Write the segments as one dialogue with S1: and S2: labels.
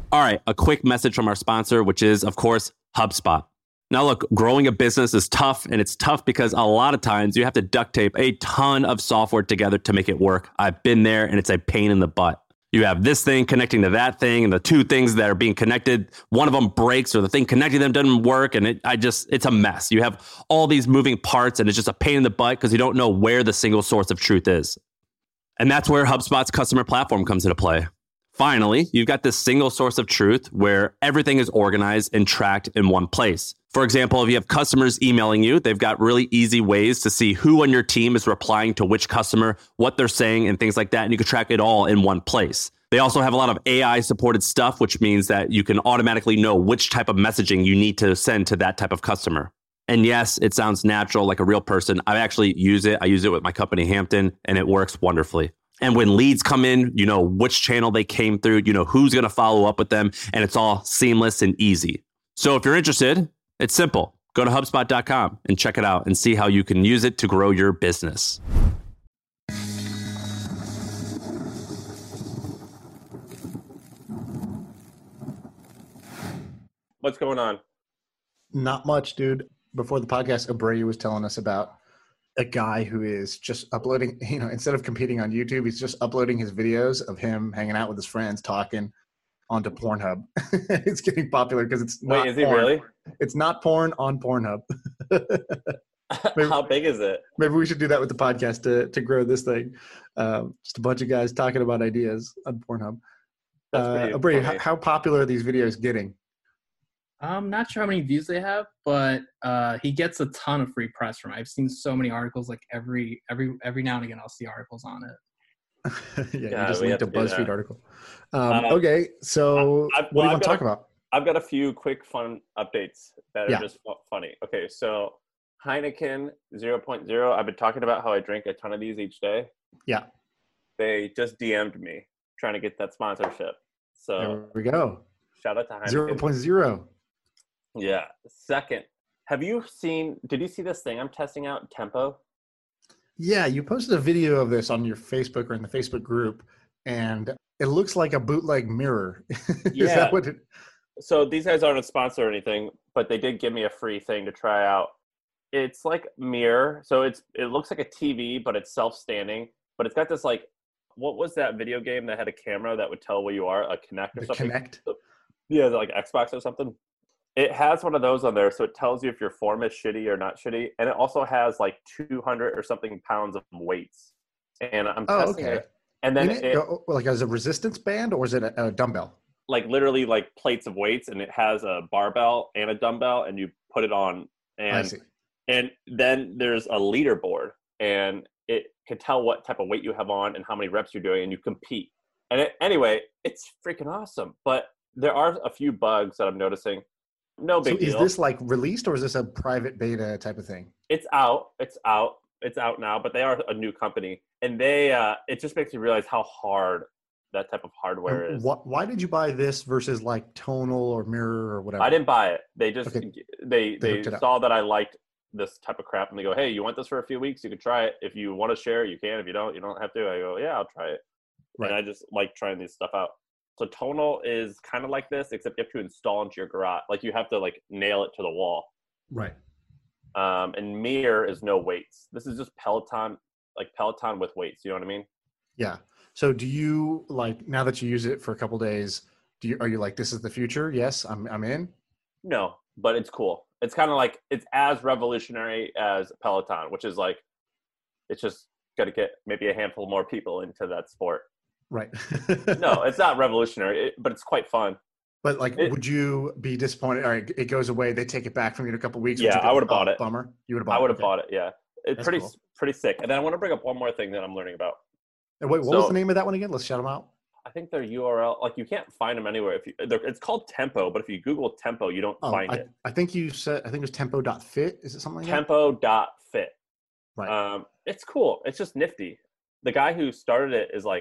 S1: All right, a quick message from our sponsor, which is, of course, HubSpot. Now, look, growing a business is tough, and it's tough because a lot of times you have to duct tape a ton of software together to make it work. I've been there, and it's a pain in the butt. You have this thing connecting to that thing, and the two things that are being connected, one of them breaks, or the thing connecting them doesn't work, and it's a mess. You have all these moving parts, and it's just a pain in the butt because you don't know where the single source of truth is. And that's where HubSpot's customer platform comes into play. Finally, you've got this single source of truth where everything is organized and tracked in one place. For example, if you have customers emailing you, they've got really easy ways to see who on your team is replying to which customer, what they're saying, and things like that. And you can track it all in one place. They also have a lot of AI supported stuff, which means that you can automatically know which type of messaging you need to send to that type of customer. And yes, it sounds natural, like a real person. I actually use it. I use it with my company, Hampton, and it works wonderfully. And when leads come in, you know which channel they came through, you know who's going to follow up with them, and it's all seamless and easy. So if you're interested, it's simple. Go to HubSpot.com and check it out and see how you can use it to grow your business.
S2: What's going on?
S3: Not much, dude. Before the podcast, Abreu was telling us about a guy who is just uploading, instead of competing on YouTube, he's just uploading his videos of him hanging out with his friends, talking onto Pornhub. It's getting popular because it's not
S2: Wait, is he
S3: porn.
S2: really?
S3: It's not porn on Pornhub.
S2: How big is it?
S3: Maybe we should do that with the podcast to grow this thing. Just a bunch of guys talking about ideas on Pornhub. Abreu, how popular are these videos getting?
S4: I'm not sure how many views they have, but he gets a ton of free press from it. I've seen so many articles, like every now and again, I'll see articles on it.
S3: You just linked a BuzzFeed article. Okay, so what do you want to talk about?
S2: I've got a few quick fun updates that are just funny. Okay, so Heineken 0.0, I've been talking about how I drink a ton of these each day.
S3: Yeah.
S2: They just DM'd me trying to get that sponsorship. So
S3: there we go.
S2: Shout out to Heineken.
S3: 0.0.
S2: Yeah. Second, did you see this thing I'm testing out, Tempo?
S3: Yeah, you posted a video of this on your Facebook or in the Facebook group, and it looks like a bootleg mirror. Is that what
S2: So these guys aren't a sponsor or anything, but they did give me a free thing to try out. It's like mirror. So it looks like a TV, but it's self-standing. But it's got this what was that video game that had a camera that would tell where you are? A Kinect or something?
S3: Kinect?
S2: Yeah, like Xbox or something. It has one of those on there, so it tells you if your form is shitty or not shitty. And it also has like 200 or something pounds of weights. And I'm testing it. And then
S3: like as a resistance band, or is it a dumbbell?
S2: Like literally like plates of weights, and it has a barbell and a dumbbell, and you put it on. And then there's a leaderboard, and it can tell what type of weight you have on and how many reps you're doing, and you compete. And anyway, it's freaking awesome. But there are a few bugs that I'm noticing. No big deal.
S3: Is this like released, or is this a private beta type of thing?
S2: It's out. It's out now, but they are a new company. And it just makes you realize how hard that type of hardware is.
S3: Why did you buy this versus like Tonal or Mirror or whatever?
S2: I didn't buy it. They just, they saw that I liked this type of crap, and they go, hey, you want this for a few weeks? You can try it. If you want to share, you can. If you don't have to. I go, yeah, I'll try it. Right. And I just like trying this stuff out. So Tonal is kind of like this, except you have to install into your garage. Like you have to like nail it to the wall.
S3: Right.
S2: And Mirror is no weights. This is just Peloton with weights. You know what I mean?
S3: Yeah. So do you now that you use it for a couple days, are you like, this is the future? Yes, I'm in.
S2: No, but it's cool. It's kind of like, it's as revolutionary as Peloton, which is like, it's just got to get maybe a handful more people into that sport.
S3: Right.
S2: No, it's not revolutionary, but it's quite fun.
S3: But would you be disappointed? All right, it goes away. They take it back from you in a couple of weeks.
S2: Yeah, I would have bought it.
S3: Bummer. You would have bought it.
S2: I would have bought it. Yeah, it's pretty sick. And then I want to bring up one more thing that I'm learning about.
S3: And wait, what was the name of that one again? Let's shout them out.
S2: I think their URL, you can't find them anywhere. It's called Tempo, but if you Google Tempo, you don't find it.
S3: I think you said, it was tempo.fit. Is it something like that?
S2: Tempo.fit.
S3: Right.
S2: It's cool. It's just nifty. The guy who started it is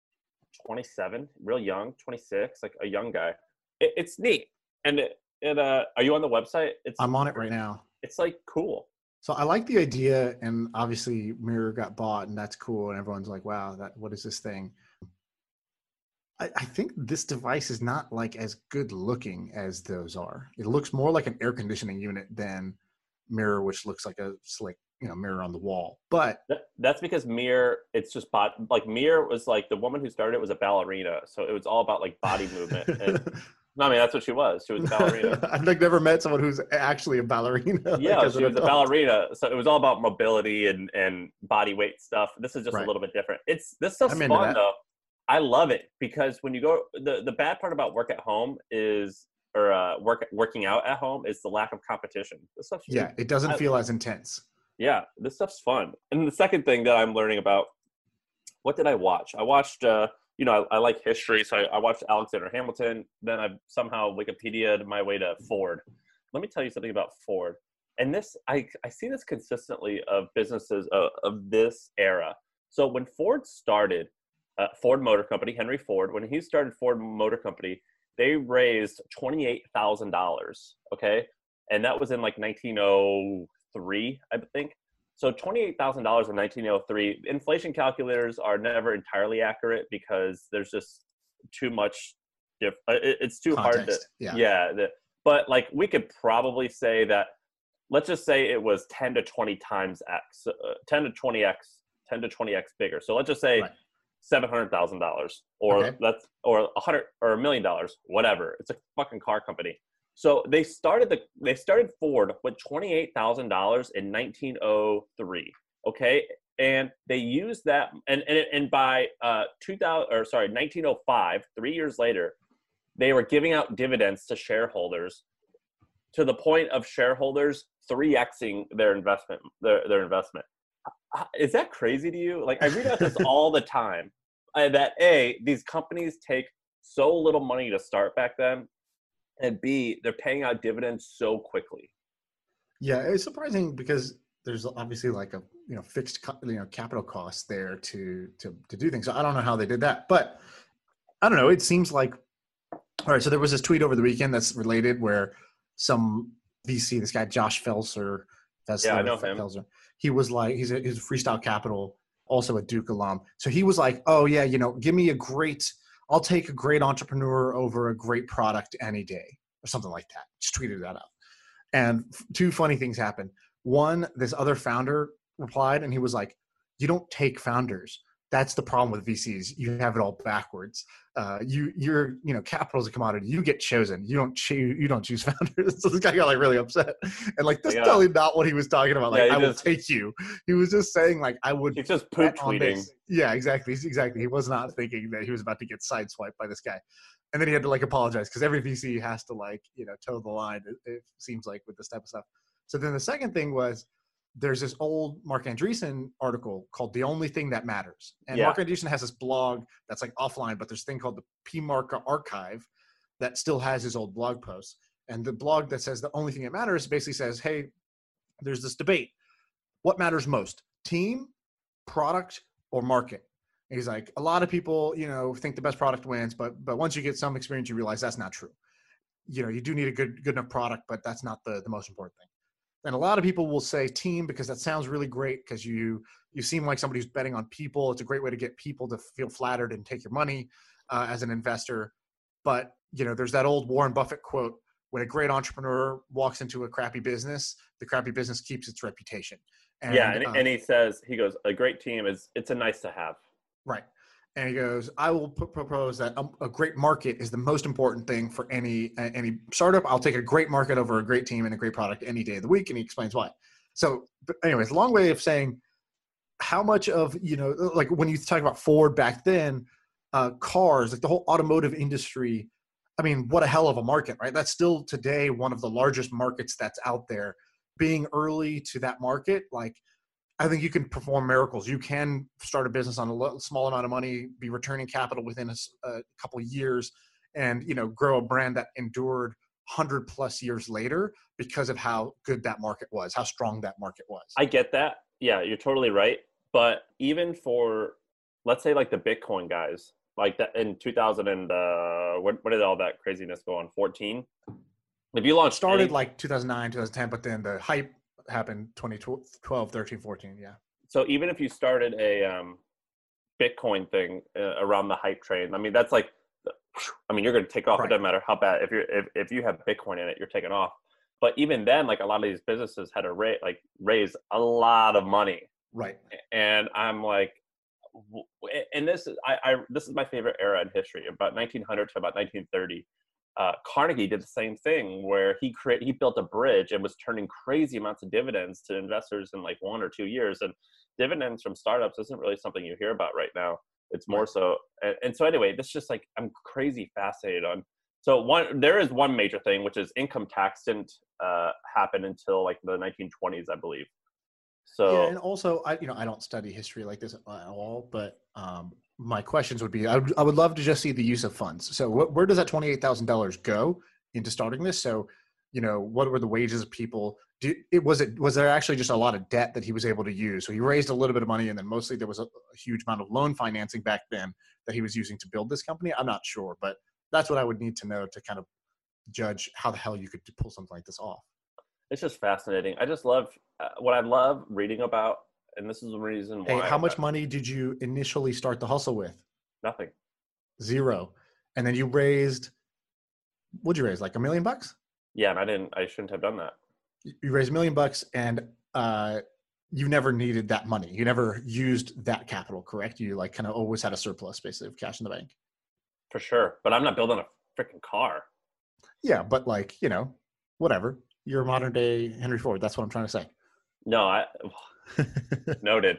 S2: 27, real young, 26, like a young guy. It's neat. And are you on the website?
S3: I'm on it right now.
S2: It's cool.
S3: So I like the idea, and obviously Mirror got bought, and that's cool. And everyone's like, wow, what is this thing? I think this device is not like as good looking as those are. It looks more like an air conditioning unit than Mirror, which looks like a slick, mirror on the wall. But
S2: That's because Mir, it's just like Mir was like the woman who started it was a ballerina, so it was all about like body movement. And no, I mean that's what she was. She was a ballerina.
S3: I've like never met someone who's actually a ballerina.
S2: Yeah,
S3: like,
S2: she was a ballerina, so it was all about mobility and body weight stuff. This is just a little bit different. This stuff's fun though. I love it because when you go, the bad part about work at home is, or working out at home is the lack of competition. This stuff's
S3: it doesn't feel as intense.
S2: Yeah, this stuff's fun. And the second thing that I'm learning about, what did I watch? I watched, I like history, so I watched Alexander Hamilton. Then I somehow Wikipedia'd my way to Ford. Let me tell you something about Ford. And this, I see this consistently of businesses of this era. So when Ford started, Ford Motor Company, Henry Ford, when he started Ford Motor Company, they raised $28,000, okay? And that was in like 1903, I think. So $28,000 in 1903. Inflation calculators are never entirely accurate because there's just too much. It's too
S3: context.
S2: Hard to. But like we could probably say that. Let's just say it was 10 to 20 times x, 10 to 20x bigger. So let's just say $700,000 or that's or $100 or $1 million, whatever. It's a fucking car company. So they started Ford with $28,000 in 1903. Okay, and they used that, and by 1905, 3 years later, they were giving out dividends to shareholders, to the point of shareholders 3xing their investment. Their investment. Is that crazy to you? Like I read about this all the time. That these companies take so little money to start back then. And B, they're paying out dividends so quickly.
S3: Yeah, it's surprising because there's obviously like a fixed capital cost there to do things. So I don't know how they did that, but I don't know. It seems like all right. So there was this tweet over the weekend that's related where some VC, this guy Josh Felser,
S2: I know him.
S3: Felser, he was like he's a Freestyle Capital, also a Duke alum. So he was like, oh yeah, give me I'll take a great entrepreneur over a great product any day, or something like that. Just tweeted that out. And two funny things happened. One, this other founder replied, and he was like, you don't take founders. That's the problem with VCs. You have it all backwards. Your capital is a commodity. You get chosen. You don't choose founders. So this guy got like really upset, and like this is totally not what he was talking about. Like I will take you. He was just saying like I would.
S2: He's just poop tweeting.
S3: Yeah, exactly. He was not thinking that he was about to get sideswiped by this guy, and then he had to like apologize because every VC has to like toe the line. It seems like with this type of stuff. So then the second thing was, there's this old Mark Andreessen article called The Only Thing That Matters. And Mark Andreessen has this blog that's like offline, but there's a thing called the PMark Archive that still has his old blog posts. And the blog that says The Only Thing That Matters basically says, hey, there's this debate. What matters most, team, product, or market? And he's like, a lot of people, think the best product wins, but once you get some experience, you realize that's not true. You do need a good enough product, but that's not the most important thing. And a lot of people will say team because that sounds really great because you seem like somebody who's betting on people. It's a great way to get people to feel flattered and take your money as an investor. But, there's that old Warren Buffett quote, when a great entrepreneur walks into a crappy business, the crappy business keeps its reputation.
S2: And he says, a great team it's a nice to have.
S3: Right. And he goes, I will propose that a great market is the most important thing for any startup. I'll take a great market over a great team and a great product any day of the week. And he explains why. So anyways, a long way of saying how much of, like when you talk about Ford back then, cars, like the whole automotive industry, I mean, what a hell of a market, right? That's still today one of the largest markets that's out there. Being early to that market, like, I think you can perform miracles. You can start a business on a small amount of money, be returning capital within a couple of years, and grow a brand that endured 100+ years later because of how good that market was, how strong that market was.
S2: I get that. Yeah, you're totally right. But even for, let's say, like the Bitcoin guys, like that in 2000 and when did all that craziness go on? 14. If you launched,
S3: started like 2009, 2010, but then the hype happened 2012, 13, 14. Yeah.
S2: So even if you started a Bitcoin thing around the hype train, I mean, that's like I mean, you're going to take off.
S3: Right.
S2: It doesn't matter how bad. If you have Bitcoin in it, you're taking off. But even then, like a lot of these businesses had to raise a lot of money.
S3: Right.
S2: And I'm like, and this is my favorite era in history, about 1900 to about 1930. Carnegie did the same thing where he built a bridge and was turning crazy amounts of dividends to investors in like 1 or 2 years. And dividends from startups isn't really something you hear about right now. It's more so. And so anyway, this just like, I'm crazy fascinated on. So there is one major thing, which is income tax didn't happen until like the 1920s, I believe. So
S3: yeah, and also I don't study history like this at all, but my questions would be, I would love to just see the use of funds. So where does that $28,000 go into starting this? So, what were the wages of people? Was there actually just a lot of debt that he was able to use? So he raised a little bit of money, and then mostly there was a huge amount of loan financing back then that he was using to build this company. I'm not sure, but that's what I would need to know to kind of judge how the hell you could pull something like this off.
S2: It's just fascinating. I just love what I love reading about, and this is the reason why.
S3: Hey, how much money did you initially start the hustle with?
S2: Nothing.
S3: 0. And then you raised, what'd you raise? Like $1 million?
S2: Yeah, and I shouldn't have done that.
S3: You raised $1 million and you never needed that money. You never used that capital, correct? You like kind of always had a surplus basically of cash in the bank.
S2: For sure. But I'm not building a freaking car.
S3: Yeah, but like, whatever. You're a modern day Henry Ford. That's what I'm trying to say.
S2: No, noted.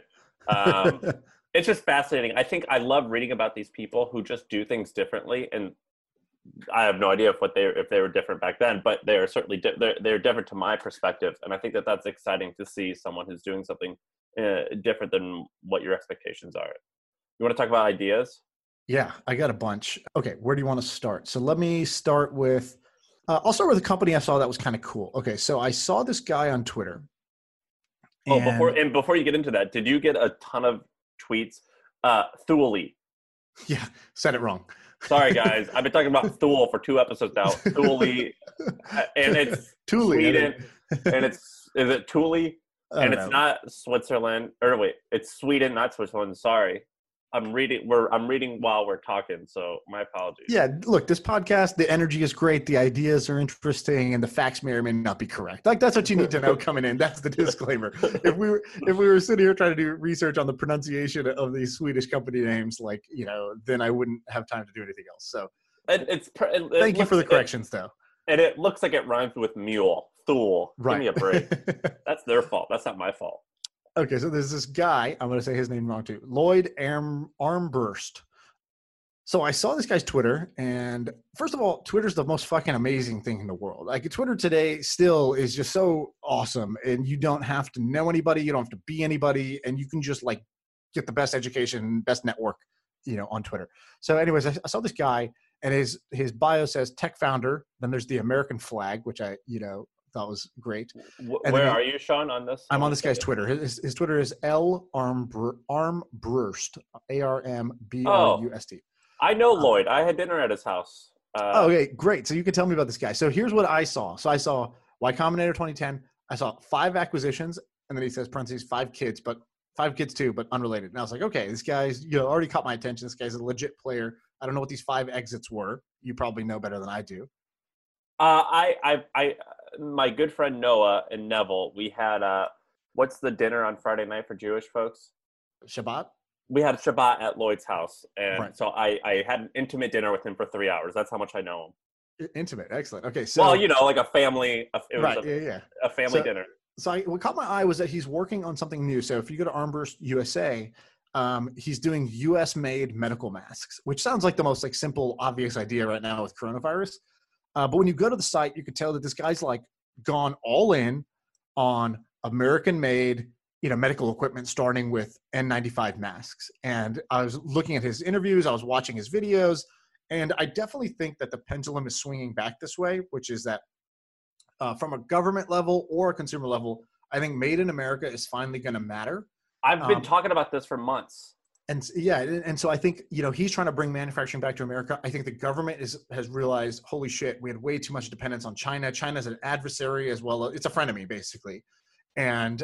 S2: It's just fascinating. I think I love reading about these people who just do things differently. And I have no idea if they were different back then, but they are certainly they're different to my perspective. And I think that's exciting to see someone who's doing something different than what your expectations are. You want to talk about ideas?
S3: Yeah, I got a bunch. Okay, where do you want to start? So let me start with, I'll start with a company I saw that was kind of cool. Okay, so I saw this guy on Twitter.
S2: Before you get into that, did you get a ton of tweets? Thule.
S3: Yeah, said it wrong.
S2: Sorry, guys. I've been talking about Thule for 2 episodes now. Thule, and it's
S3: Thule,
S2: Sweden, and is it Thule? And it's not Switzerland. Or wait, it's Sweden, not Switzerland. Sorry. I'm reading while we're talking, so my apologies.
S3: Yeah, look, this podcast, the energy is great, the ideas are interesting, and the facts may or may not be correct. Like that's what you need to know coming in. That's the disclaimer. If we were sitting here trying to do research on the pronunciation of these Swedish company names, like then I wouldn't have time to do anything else. So thank you for the corrections, though.
S2: And it looks like it rhymes with mule. Thule.
S3: Right.
S2: Give me a break. That's their fault. That's not my fault.
S3: Okay, so there's this guy, I'm going to say his name wrong too, Lloyd Armburst. So I saw this guy's Twitter, and first of all, Twitter's the most fucking amazing thing in the world. Like Twitter today still is just so awesome, and you don't have to know anybody, you don't have to be anybody, and you can just like get the best education, best network, on Twitter. So anyways, I saw this guy, and his bio says tech founder, then there's the American flag, which I, thought was great.
S2: Where are you, Sean, on this?
S3: I'm on this guy's Twitter. His Twitter is L Armbrust, ARMBRUST.
S2: I know Lloyd. I had dinner at his house.
S3: Okay, great. So you can tell me about this guy. So here's what I saw. So I saw Y Combinator 2010. I saw 5 acquisitions, and then he says parentheses 5 kids, but 5 kids too, but unrelated. And I was like, okay, this guy's already caught my attention. This guy's a legit player. I don't know what these 5 exits were. You probably know better than I do.
S2: My good friend Noah and Neville, we had what's the dinner on Friday night for Jewish folks?
S3: Shabbat?
S2: We had Shabbat at Lloyd's house, and
S3: right.
S2: So I had an intimate dinner with him for 3 hours. That's how much I know him.
S3: Intimate, excellent. Okay, so
S2: like a family, a family dinner.
S3: So what caught my eye was that he's working on something new. So if you go to Armburst USA, he's doing U.S.-made medical masks, which sounds like the most like simple, obvious idea right now with coronavirus. But when you go to the site, you could tell that this guy's like gone all in on American-made, medical equipment, starting with N95 masks. And I was looking at his interviews, I was watching his videos, and I definitely think that the pendulum is swinging back this way, which is that from a government level or a consumer level, I think made in America is finally going to matter.
S2: I've been talking about this for months.
S3: And yeah, and so I think, he's trying to bring manufacturing back to America. I think the government has realized, holy shit, we had way too much dependence on China. China's an adversary as well. It's a frenemy, basically. And,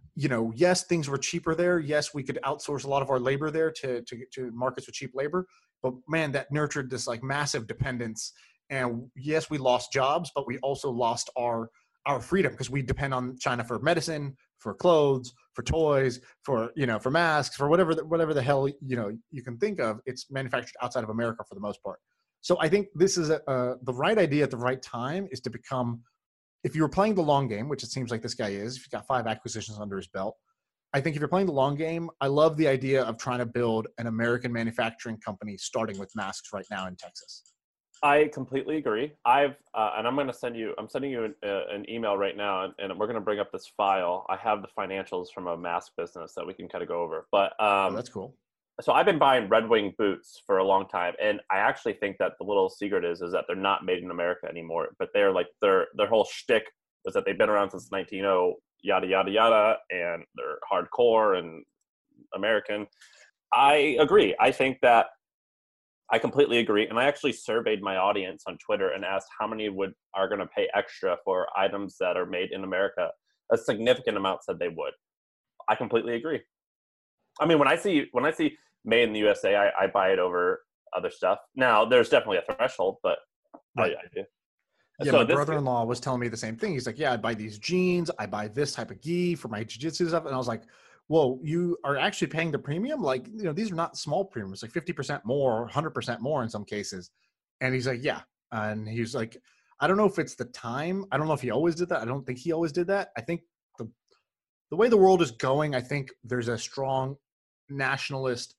S3: yes, things were cheaper there. Yes, we could outsource a lot of our labor there to markets with cheap labor. But man, that nurtured this like massive dependence. And yes, we lost jobs, but we also lost our freedom because we depend on China for medicine, for clothes, for toys, for, you know, for masks, for whatever the hell, you know, you can think of. It's manufactured outside of America for the most part. So I think this is the right idea at the right time, is to become, if you were playing the long game, which it seems like this guy is, if he's got 5 acquisitions under his belt, I think if you're playing the long game, I love the idea of trying to build an American manufacturing company starting with masks right now in Texas.
S2: I completely agree. And I'm sending you an email right now, and we're going to bring up this file. I have the financials from a mask business that we can kind of go over. But
S3: that's cool.
S2: So I've been buying Red Wing boots for a long time, and I actually think that the little secret is that they're not made in America anymore. But they're like their whole shtick was that they've been around since 1900, yada yada yada, and they're hardcore and American. I agree. I think that I completely agree, and I actually surveyed my audience on Twitter and asked how many are going to pay extra for items that are made in America. A significant amount said they would. I completely agree. I mean, when I see made in the USA, I buy it over other stuff. Now, there's definitely a threshold, but
S3: right.
S2: I do.
S3: Yeah, so my brother-in-law was telling me the same thing. He's like, yeah, I buy these jeans, I buy this type of gi for my jiu-jitsu stuff. And I was like, whoa, you are actually paying the premium? Like, you know, these are not small premiums, like 50% more, 100% more in some cases. And he's like, yeah. And he's like, I don't know if it's the time. I don't know if he always did that. I don't think he always did that. I think the way the world is going, I think there's a strong nationalist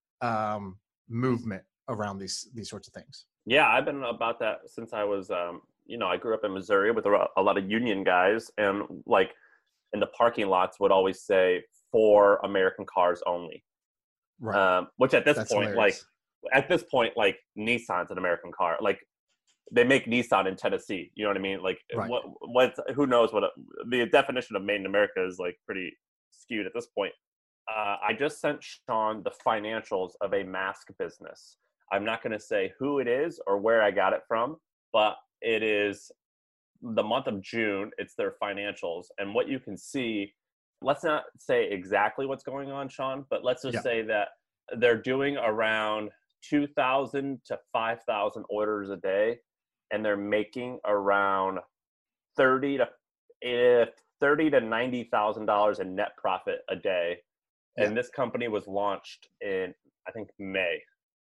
S3: movement around these sorts of things.
S2: Yeah, I've been about that since I was, I grew up in Missouri with a lot of union guys, and like in the parking lots would always say for American cars only.
S3: Right.
S2: Which at this
S3: That's
S2: point,
S3: hilarious.
S2: like Nissan's an American car. Like they make Nissan in Tennessee. You know what I mean? Like
S3: right.
S2: who knows what the definition of made in America is, like pretty skewed at this point. I just sent Sean the financials of a mask business. I'm not going to say who it is or where I got it from, but it is the month of June. It's their financials. And what you can see, let's not say exactly what's going on, Sean, but let's just say that they're doing around 2,000 to 5,000 orders a day, and they're making around $30,000 to $90,000 in net profit a day. And this company was launched in, I think, May.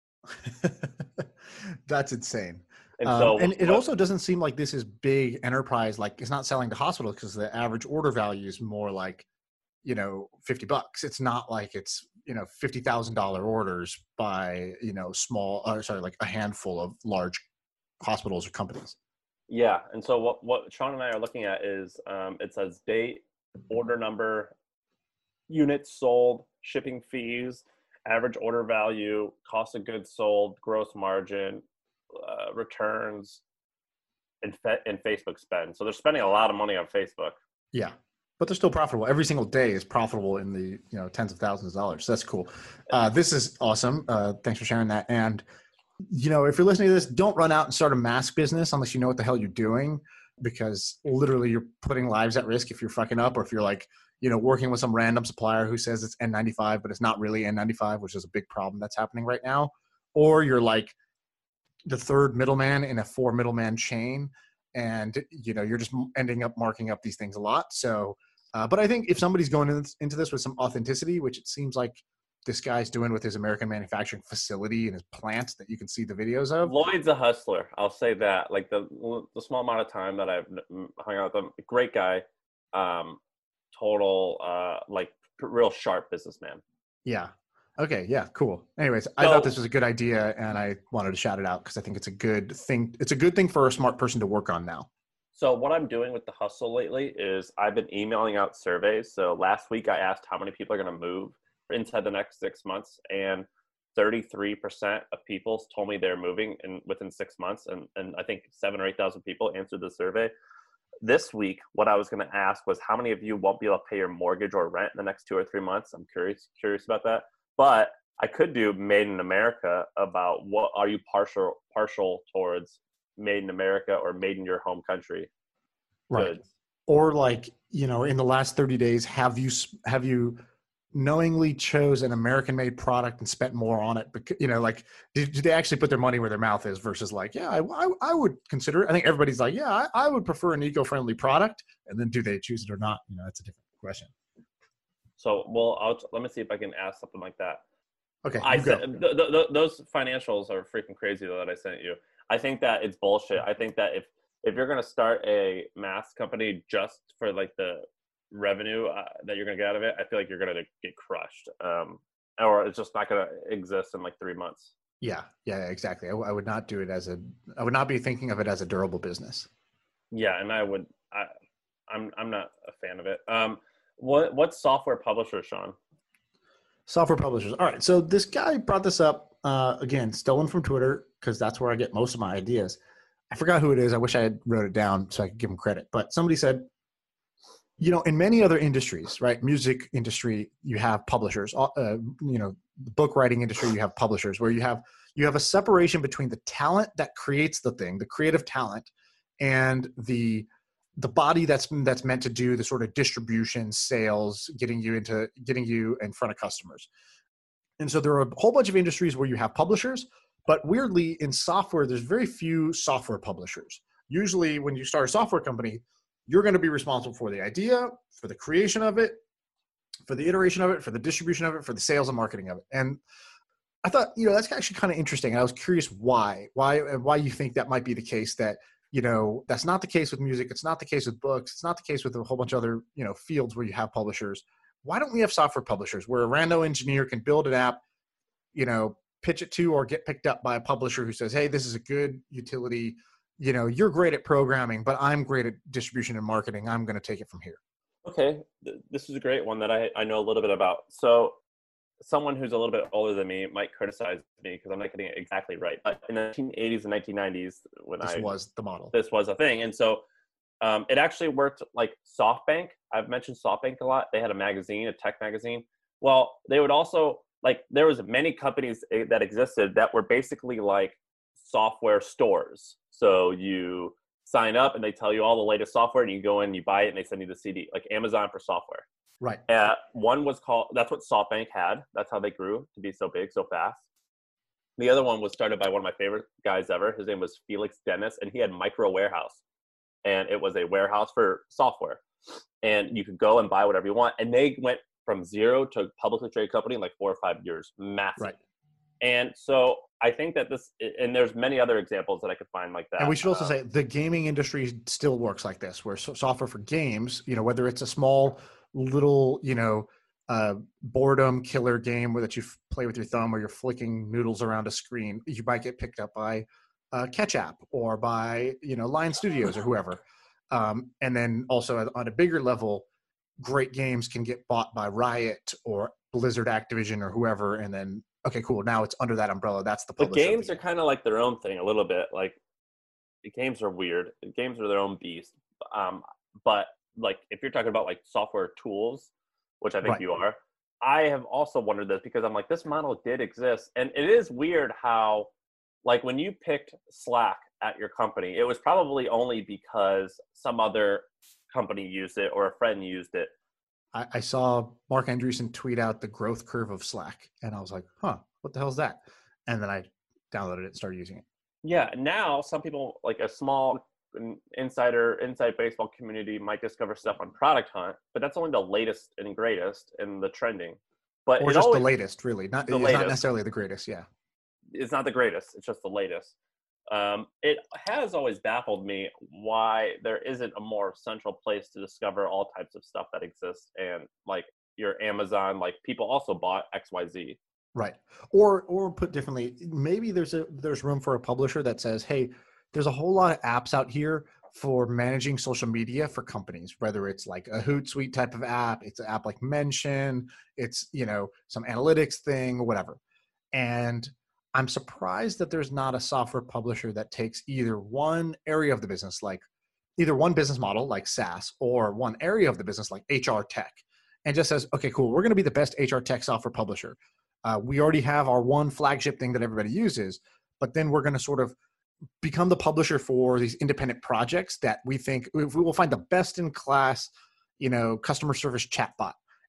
S3: That's insane.
S2: And
S3: it also doesn't seem like this is big enterprise. Like it's not selling to hospitals because the average order value is more like, $50. It's not like it's, $50,000 orders by, like a handful of large hospitals or companies.
S2: Yeah. And so what Sean and I are looking at is it says date, order number, units sold, shipping fees, average order value, cost of goods sold, gross margin, returns, and Facebook spend. So they're spending a lot of money on Facebook.
S3: Yeah, but they're still profitable. Every single day is profitable in the tens of thousands of dollars. So that's cool. This is awesome. Thanks for sharing that. And if you're listening to this, don't run out and start a mask business unless you know what the hell you're doing, because literally you're putting lives at risk if you're fucking up, or if you're like, working with some random supplier who says it's N95, but it's not really N95, which is a big problem that's happening right now. Or you're like the third middleman in a 4 middleman chain, and you're just ending up marking up these things a lot. So, but I think if somebody's going into this with some authenticity, which it seems like this guy's doing with his American manufacturing facility and his plant that you can see the videos of.
S2: Lloyd's a hustler. I'll say that. Like the small amount of time that I've hung out with him, great guy. Total real sharp businessman.
S3: Yeah. Okay. Yeah. Cool. Anyways, I thought this was a good idea, and I wanted to shout it out because I think it's a good thing. It's a good thing for a smart person to work on now.
S2: So what I'm doing with the hustle lately is I've been emailing out surveys. So last week I asked how many people are going to move inside the next 6 months, and 33% of people told me they're moving within 6 months, and I think 7,000 or 8,000 people answered the survey. This week, what I was going to ask was how many of you won't be able to pay your mortgage or rent in the next 2 or 3 months. I'm curious about that. But I could do Made in America about what are you partial towards Made in America or Made in your home country
S3: goods.
S2: Right.
S3: Or in the last 30 days, have you knowingly chose an American-made product and spent more on it? Because, like, did they actually put their money where their mouth is versus like, yeah, I would consider it. I think everybody's like, yeah, I would prefer an eco-friendly product. And then do they choose it or not? That's a different question.
S2: So, well, let me see if I can ask something like that.
S3: Okay,
S2: those financials are freaking crazy though that I sent you. I think that it's bullshit. I think that if you're going to start a mask company just for like the revenue that you're going to get out of it, I feel like you're going to get crushed, or it's just not going to exist in like 3 months.
S3: Yeah, exactly. I would not do it I would not be thinking of it as a durable business.
S2: Yeah, and I'm not a fan of it. What software publisher, Sean?
S3: Software publishers. All right. So this guy brought this up, again, stolen from Twitter, because that's where I get most of my ideas. I forgot who it is. I wish I had wrote it down so I could give him credit. But somebody said, in many other industries, right? Music industry, you have publishers. The book writing industry, you have publishers, where you have a separation between the talent that creates the thing, the creative talent, and the body that's meant to do the sort of distribution, sales, getting you in front of customers. And so there are a whole bunch of industries where you have publishers, but weirdly in software, there's very few software publishers. Usually when you start a software company, you're going to be responsible for the idea, for the creation of it, for the iteration of it, for the distribution of it, for the sales and marketing of it. And I thought, that's actually kind of interesting. And I was curious why you think that might be the case, that that's not the case with music. It's not the case with books. It's not the case with a whole bunch of other, fields where you have publishers. Why don't we have software publishers where a rando engineer can build an app, pitch it to or get picked up by a publisher who says, hey, this is a good utility. You're great at programming, but I'm great at distribution and marketing. I'm going to take it from here.
S2: Okay. This is a great one that I know a little bit about. So someone who's a little bit older than me might criticize me because I'm not getting it exactly right. But in the 1980s and 1990s, this was the model. This was a thing. And so it actually worked like SoftBank. I've mentioned SoftBank a lot. They had a magazine, a tech magazine. Well, they would also, there was many companies that existed that were basically like software stores. So you sign up and they tell you all the latest software, and you go in, you buy it, and they send you the CD, like Amazon for software.
S3: Right.
S2: One was called, that's what SoftBank had. That's how they grew to be so big, so fast. The other one was started by one of my favorite guys ever. His name was Felix Dennis, and he had Micro Warehouse. And it was a warehouse for software. And you could go and buy whatever you want. And they went from zero to a publicly traded company in like 4 or 5 years. Massive. Right. And so I think that and there's many other examples that I could find like that.
S3: And we should also say the gaming industry still works like this, where software for games, whether it's a small little, boredom killer game where that you play with your thumb or you're flicking noodles around a screen, you might get picked up by Ketchup or by, Lion Studios or whoever. And then also on a bigger level, great games can get bought by Riot or Blizzard, Activision or whoever. And then, okay, cool. Now it's under that umbrella. That's the publisher.
S2: The games are kind of like their own thing a little bit. Like the games are weird. The games are their own beast. But like if you're talking about like software tools, which I think you are, I have also wondered this because I'm like, this model did exist. And it is weird how, like when you picked Slack at your company, it was probably only because some other company used it or a friend used it.
S3: I saw Mark Andreessen tweet out the growth curve of Slack, and I was like, what the hell is that? And then I downloaded it and started using it.
S2: Yeah. Now some people, like a small inside baseball community, might discover stuff on Product Hunt, but that's only the latest and greatest and the trending. But
S3: or just the latest, really. Not necessarily the greatest. Yeah.
S2: It's not the greatest. It's just the latest. It has always baffled me why there isn't a more central place to discover all types of stuff that exists. And like your Amazon, like people also bought XYZ.
S3: Right. Or put differently, maybe there's room for a publisher that says, hey, there's a whole lot of apps out here for managing social media for companies, whether it's like a Hootsuite type of app, it's an app like Mention, it's, some analytics thing, whatever. And I'm surprised that there's not a software publisher that takes either one area of the business, like either one business model like SaaS, or one area of the business like HR tech, and just says, okay, cool, we're going to be the best HR tech software publisher. We already have our one flagship thing that everybody uses, but then we're going to sort of become the publisher for these independent projects that we think we will find the best in class, customer service chatbot.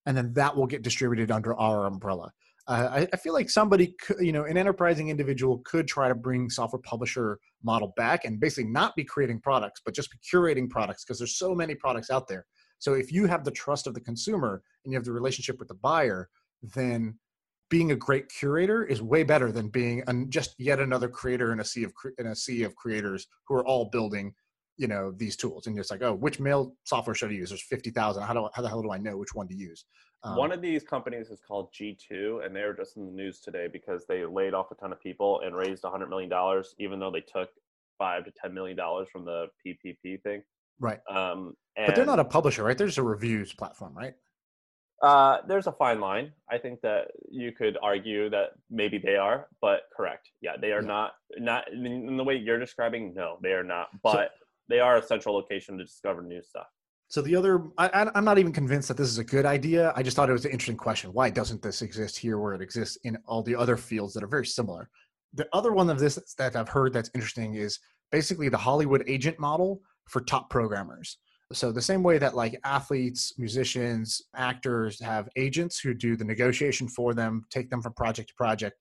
S3: and then that will get distributed under our umbrella. I feel like somebody, an enterprising individual could try to bring software publisher model back and basically not be creating products, but just be curating products, because there's so many products out there. So if you have the trust of the consumer and you have the relationship with the buyer, then being a great curator is way better than being just yet another creator in a sea of creators who are all building, these tools. And it's like, oh, which mail software should I use? There's 50,000. How the hell do I know which one to use?
S2: One of these companies is called G2, and they were just in the news today because they laid off a ton of people and raised $100 million, even though they took $5 to $10 million from the PPP thing.
S3: Right. But they're not a publisher, right? They're just a reviews platform, right?
S2: There's a fine line. I think that you could argue that maybe they are, but correct. Yeah, they are not in the way you're describing. No, they are not. But they are a central location to discover new stuff. So
S3: the other, I'm not even convinced that this is a good idea. I just thought it was an interesting question. Why doesn't this exist here where it exists in all the other fields that are very similar? The other one of this that I've heard that's interesting is basically the Hollywood agent model for top programmers. So the same way that like athletes, musicians, actors have agents who do the negotiation for them, take them from project to project,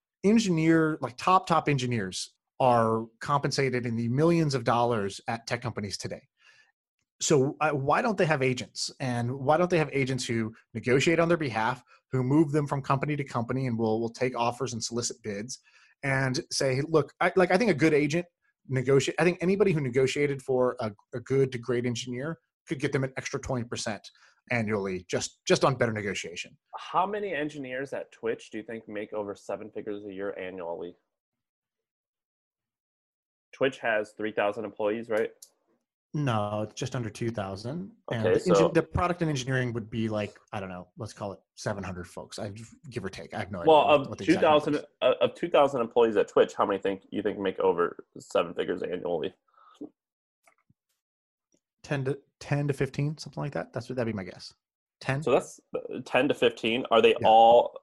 S3: top engineers are compensated in the millions of dollars at tech companies today. So why don't they have agents? And why don't they have agents who negotiate on their behalf, who move them from company to company and will take offers and solicit bids and say, look, I think a good agent I think anybody who negotiated for a good to great engineer could get them an extra 20% annually just on better negotiation.
S2: How many engineers at Twitch do you think make over 7 figures a year annually? Twitch has 3,000 employees, right?
S3: No, it's just under 2,000.
S2: Okay,
S3: and the product and engineering would be like, I don't know, let's call it 700 folks. Give or take. I have no idea.
S2: Well, of 2,000 employees at Twitch, how many you think make over 7 figures annually?
S3: 10 to 15, something like that. That'd be my guess. 10.
S2: So that's 10 to 15. Are they all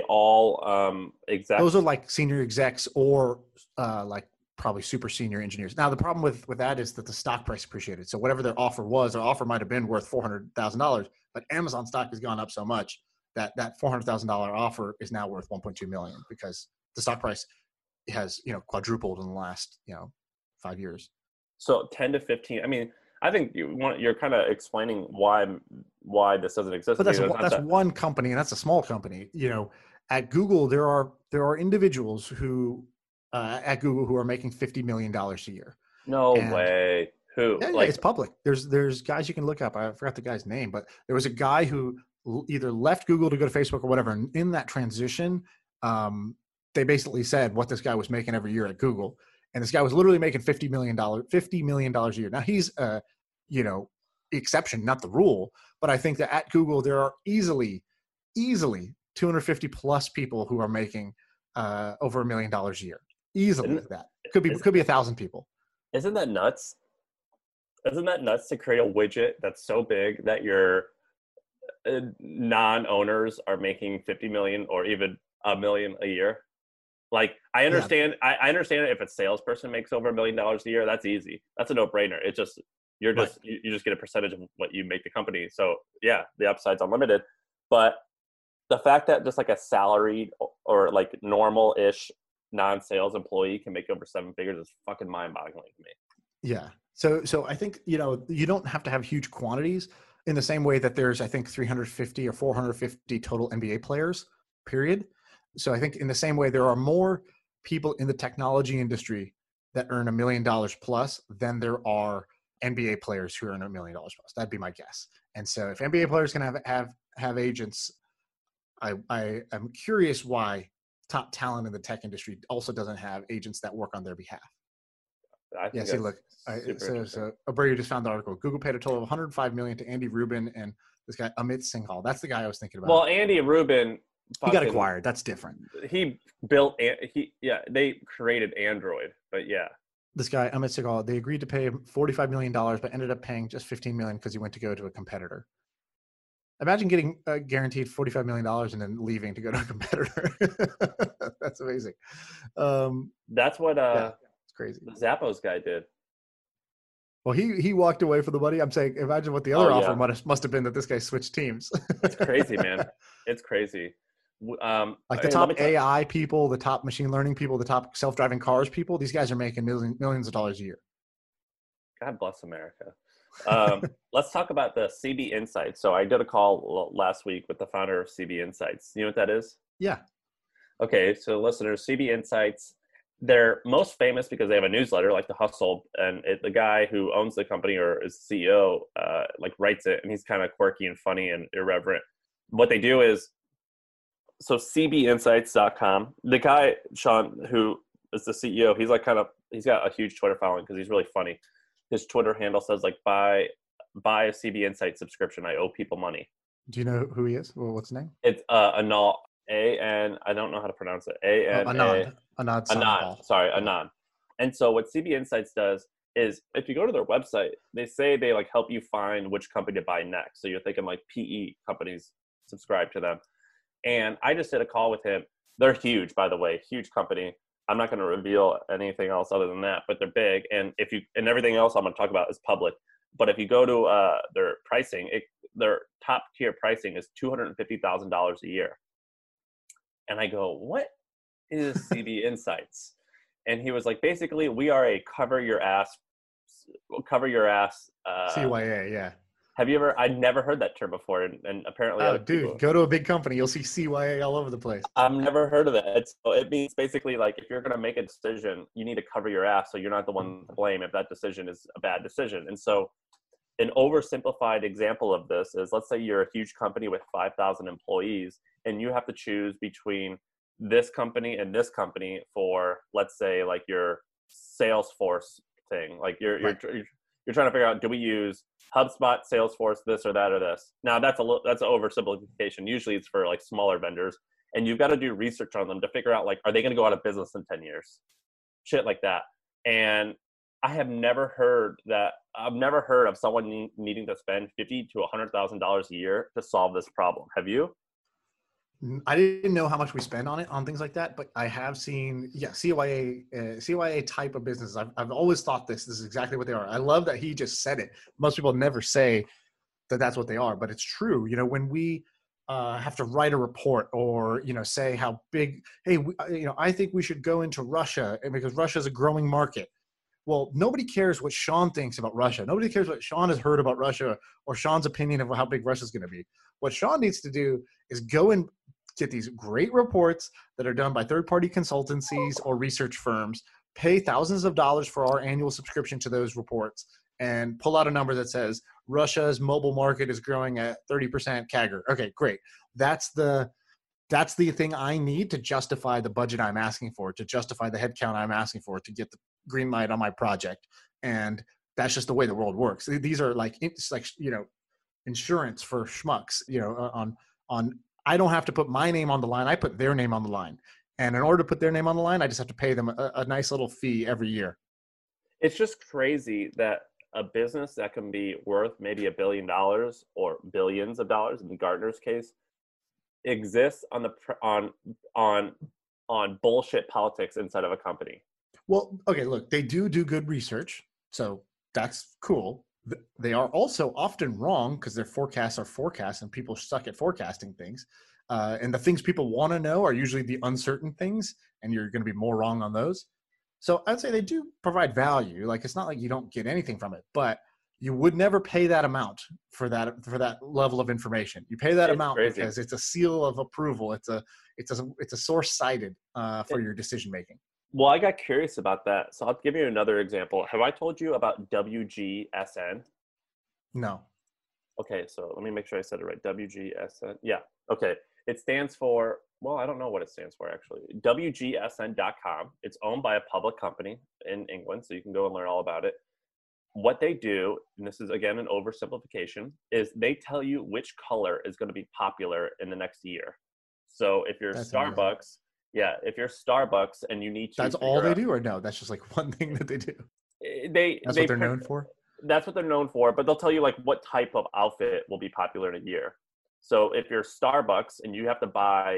S2: execs?
S3: Those are like senior execs or like probably super senior engineers. Now, the problem with that is that the stock price appreciated. So whatever their offer might have been worth $400,000, but Amazon stock has gone up so much that $400,000 offer is now worth $1.2 million because the stock price has, quadrupled in the last, 5 years.
S2: So 10 to 15. I mean, I think you're kind of explaining why this doesn't exist.
S3: But that's one company, and that's a small company. At Google, there are individuals who at Google who are making $50 million a year.
S2: No way. Who?
S3: Yeah, it's public. There's guys you can look up. I forgot the guy's name, but there was a guy who either left Google to go to Facebook or whatever. And in that transition, they basically said what this guy was making every year at Google. And this guy was literally making $50 million a year. Now he's the exception, not the rule. But I think that at Google, there are easily 250 plus people who are making over $1 million a year. Easily that. Could be 1,000 people.
S2: Isn't that nuts? Isn't that nuts to create a widget that's so big that your non-owners are making 50 million or even $1 million a year? Like, I understand. Yeah. I understand if a salesperson makes over $1 million a year, that's easy. That's a no-brainer. It's just you just get a percentage of what you make the company. So yeah, the upside's unlimited. But the fact that just like a salaried or like normal-ish non-sales employee can make over 7 figures is fucking mind-boggling to me.
S3: Yeah. So I think, you don't have to have huge quantities in the same way that there's, I think, 350 or 450 total NBA players, period. So I think in the same way, there are more people in the technology industry that earn $1 million plus than there are NBA players who earn $1 million plus. That'd be my guess. And so if NBA players can have agents, I'm curious why top talent in the tech industry also doesn't have agents that work on their behalf. See, look, so Abreu just found the article. Google paid a total of $105 million to Andy Rubin and this guy Amit Singhal. That's the guy I was thinking about.
S2: Well, Andy Rubin,
S3: he got acquired. That's different.
S2: They created Android, but yeah.
S3: This guy Amit Singhal, they agreed to pay him $45 million, but ended up paying just $15 million because he went to go to a competitor. Imagine getting guaranteed $45 million and then leaving to go to a competitor. That's amazing.
S2: That's what
S3: it's crazy.
S2: The Zappos guy did.
S3: Well, he walked away for the money. I'm saying, imagine what the other offer must have been that this guy switched teams.
S2: It's crazy, man. It's crazy.
S3: Like the top AI people, the top machine learning people, the top self-driving cars people, these guys are making millions of dollars a year.
S2: God bless America. Let's talk about the CB Insights. So I did a call last week with the founder of CB Insights. You know what that is?
S3: Yeah.
S2: Okay, so listeners, CB Insights, they're most famous because they have a newsletter like The Hustle, and the guy who owns the company or is CEO like writes it, and he's kind of quirky and funny and irreverent. What they do is, so cbinsights.com, the guy, Sean, who is the CEO, he's like he's got a huge Twitter following because he's really funny. His Twitter handle says like, buy a CB Insights subscription. I owe people money.
S3: Do you know who he is? Well, what's his name?
S2: It's Anand. I don't know how to pronounce it. Anand. Sorry, Anand. And so what CB Insights does is, if you go to their website, they say they like help you find which company to buy next. So you're thinking like PE companies, subscribe to them. And I just did a call with him. They're huge, by the way, huge company. I'm not going to reveal anything else other than that, but they're big. And and everything else I'm going to talk about is public. But if you go to their pricing, their top tier pricing is $250,000 a year. And I go, what is CB Insights? And he was like, basically, we are a cover your ass.
S3: CYA, yeah.
S2: Have you ever? I'd never heard that term before, and apparently,
S3: dude, go to a big company, you'll see CYA all over the place.
S2: I've never heard of that. So it means basically like if you're going to make a decision, you need to cover your ass, so you're not the one to blame if that decision is a bad decision. And so, an oversimplified example of this is, let's say you're a huge company with 5,000 employees, and you have to choose between this company and this company for, let's say, like your Salesforce thing. Like you're trying to figure out, do we use HubSpot, Salesforce, this or that or this? Now that's an oversimplification. Usually it's for like smaller vendors, and you've got to do research on them to figure out like, are they going to go out of business in 10 years? Shit like that. And I have never heard of someone needing to spend $50,000 to $100,000 a year to solve this problem. Have you?
S3: I didn't know how much we spend on things like that, but I have seen, CYA type of businesses. I've always thought this is exactly what they are. I love that he just said it. Most people never say that that's what they are, but it's true. You know, when we have to write a report or, say how big, hey, I think we should go into Russia because Russia is a growing market. Well, nobody cares what Sean thinks about Russia. Nobody cares what Sean has heard about Russia or Sean's opinion of how big Russia is going to be. What Sean needs to do is go and get these great reports that are done by third-party consultancies or research firms, pay thousands of dollars for our annual subscription to those reports, and pull out a number that says Russia's mobile market is growing at 30% CAGR. Okay, great. That's the thing I need to justify the budget I'm asking for, to justify the headcount I'm asking for, to get the green light on my project. And that's just the way the world works. These are like, it's like, insurance for schmucks, on I don't have to put my name on the line. I put their name on the line. And in order to put their name on the line, I just have to pay them a nice little fee every year.
S2: It's just crazy that a business that can be worth maybe $1 billion or billions of dollars in Gartner's case exists on bullshit politics inside of a company.
S3: Well, okay, look, they do good research, so that's cool. They are also often wrong because their forecasts are forecasts and people suck at forecasting things. And the things people want to know are usually the uncertain things, and you're going to be more wrong on those. So I'd say they do provide value. Like, it's not like you don't get anything from it, but you would never pay that amount for that level of information. You pay that amount because it's a seal of approval. It's a source cited for your decision making.
S2: Well, I got curious about that. So I'll give you another example. Have I told you about WGSN?
S3: No.
S2: Okay, so let me make sure I said it right. WGSN. Yeah. Okay. It stands for, well, I don't know what it stands for actually. WGSN.com. It's owned by a public company in England, so you can go and learn all about it. What they do, and this is again an oversimplification, is they tell you which color is going to be popular in the next year. So if you're Starbucks, amazing. Yeah, if you're Starbucks and you need to,
S3: that's all they do, or no? That's just like one thing that they do. That's what they're known for.
S2: That's what they're known for, but they'll tell you like what type of outfit will be popular in a year. So if you're Starbucks and you have to buy,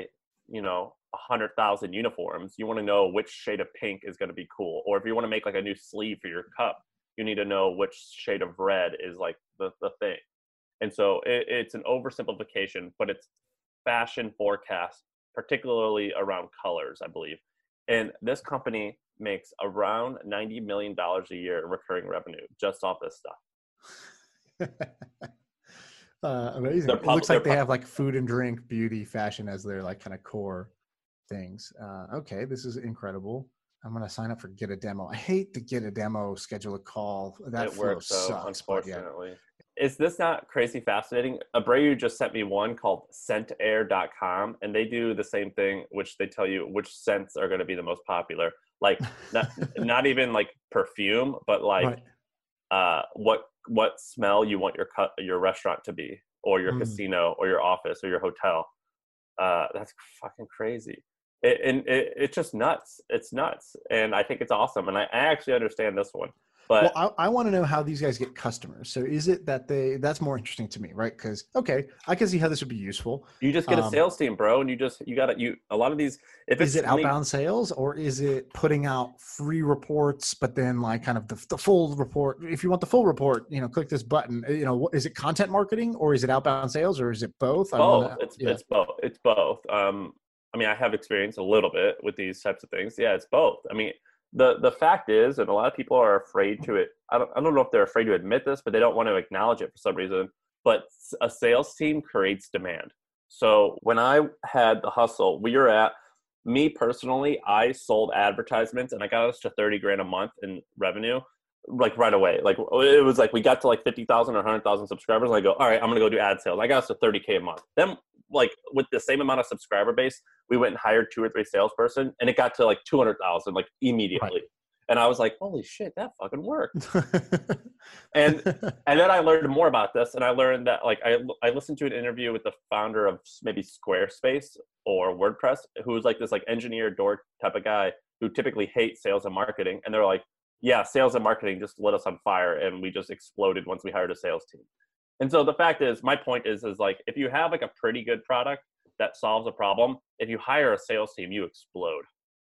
S2: 100,000 uniforms, you want to know which shade of pink is going to be cool, or if you want to make like a new sleeve for your cup, You need to know which shade of red is like the thing. And so it's an oversimplification, but it's fashion forecast, particularly around colors, I believe. And this company makes around $90 million a year in recurring revenue just off this stuff.
S3: Amazing. It looks like they have like food and drink, beauty, fashion as their like kind of core things. Okay, this is incredible. I'm going to sign up for Get a Demo. I hate to get a demo, schedule a call. That flow sucks.
S2: Unfortunately. Yeah. Is this not crazy fascinating? Abreu just sent me one called scentair.com, and they do the same thing, which they tell you which scents are going to be the most popular. Like not even like perfume, but like what smell you want your restaurant to be, or your casino, or your office, or your hotel. That's fucking crazy. It's just nuts. It's nuts. And I think it's awesome. And I actually understand this one. But
S3: well, I want to know how these guys get customers. So is it that that's more interesting to me, right? Because, okay, I can see how this would be useful.
S2: You just get a sales team, bro. And a lot of these,
S3: is it outbound sales, or is it putting out free reports, but then like kind of the full report? If you want the full report, click this button. Is it content marketing, or is it outbound sales, or is it both?
S2: Both. It's both. It's both. I mean, I have experience a little bit with these types of things. Yeah, it's both. I mean, the fact is, and a lot of people are afraid to it. I don't know if they're afraid to admit this, but they don't want to acknowledge it for some reason. But a sales team creates demand. So when I had the hustle, me personally, I sold advertisements and I got us to 30 grand a month in revenue, like right away. Like it was like we got to like 50,000 or 100,000 subscribers. And I go, all right, I'm going to go do ad sales. I got us to 30K a month. Then like with the same amount of subscriber base, we went and hired 2 or 3 salesperson, and it got to like 200,000 like immediately. Right. And I was like, holy shit, that fucking worked. and then I learned more about this, and I learned that like I listened to an interview with the founder of maybe Squarespace or WordPress, who's like this like engineer dork type of guy who typically hates sales and marketing. And they're like, yeah, sales and marketing just lit us on fire, and we just exploded once we hired a sales team. And so the fact is, my point is like, if you have like a pretty good product that solves a problem, if you hire a sales team, you explode.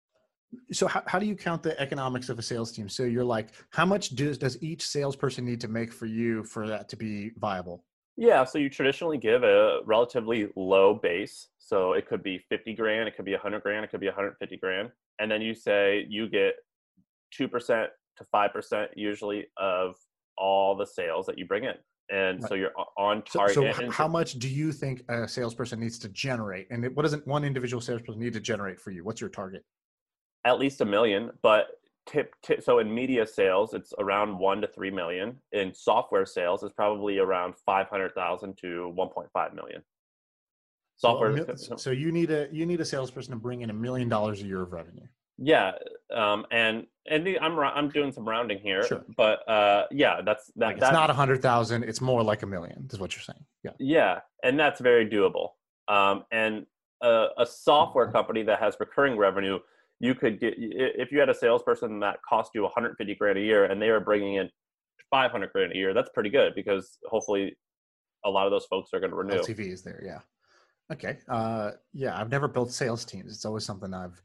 S3: So how do you count the economics of a sales team? So you're like, how much does each salesperson need to make for you for that to be viable?
S2: Yeah. So you traditionally give a relatively low base. So it could be 50 grand, it could be 100 grand, it could be 150 grand. And then you say you get 2% to 5% usually of all the sales that you bring in. And so you're on target.
S3: So how much do you think a salesperson needs to generate? And what does one individual salesperson need to generate for you? What's your target?
S2: At least $1 million. But so in media sales, it's around 1 to 3 million. In software sales, it's probably around 500,000 to 1.5 million. Software.
S3: So you need a salesperson to bring in $1 million a year of revenue.
S2: Yeah, and I'm doing some rounding here, sure. But yeah, that's
S3: like it's not 100,000; it's more like $1 million. Is what you're saying?
S2: Yeah, and that's very doable. And a software company that has recurring revenue, you could get, if you had a salesperson that cost you 150 grand a year, and they were bringing in 500 grand a year. That's pretty good, because hopefully a lot of those folks are going to renew.
S3: LTV is there, yeah. Okay, yeah, I've never built sales teams. It's always something I've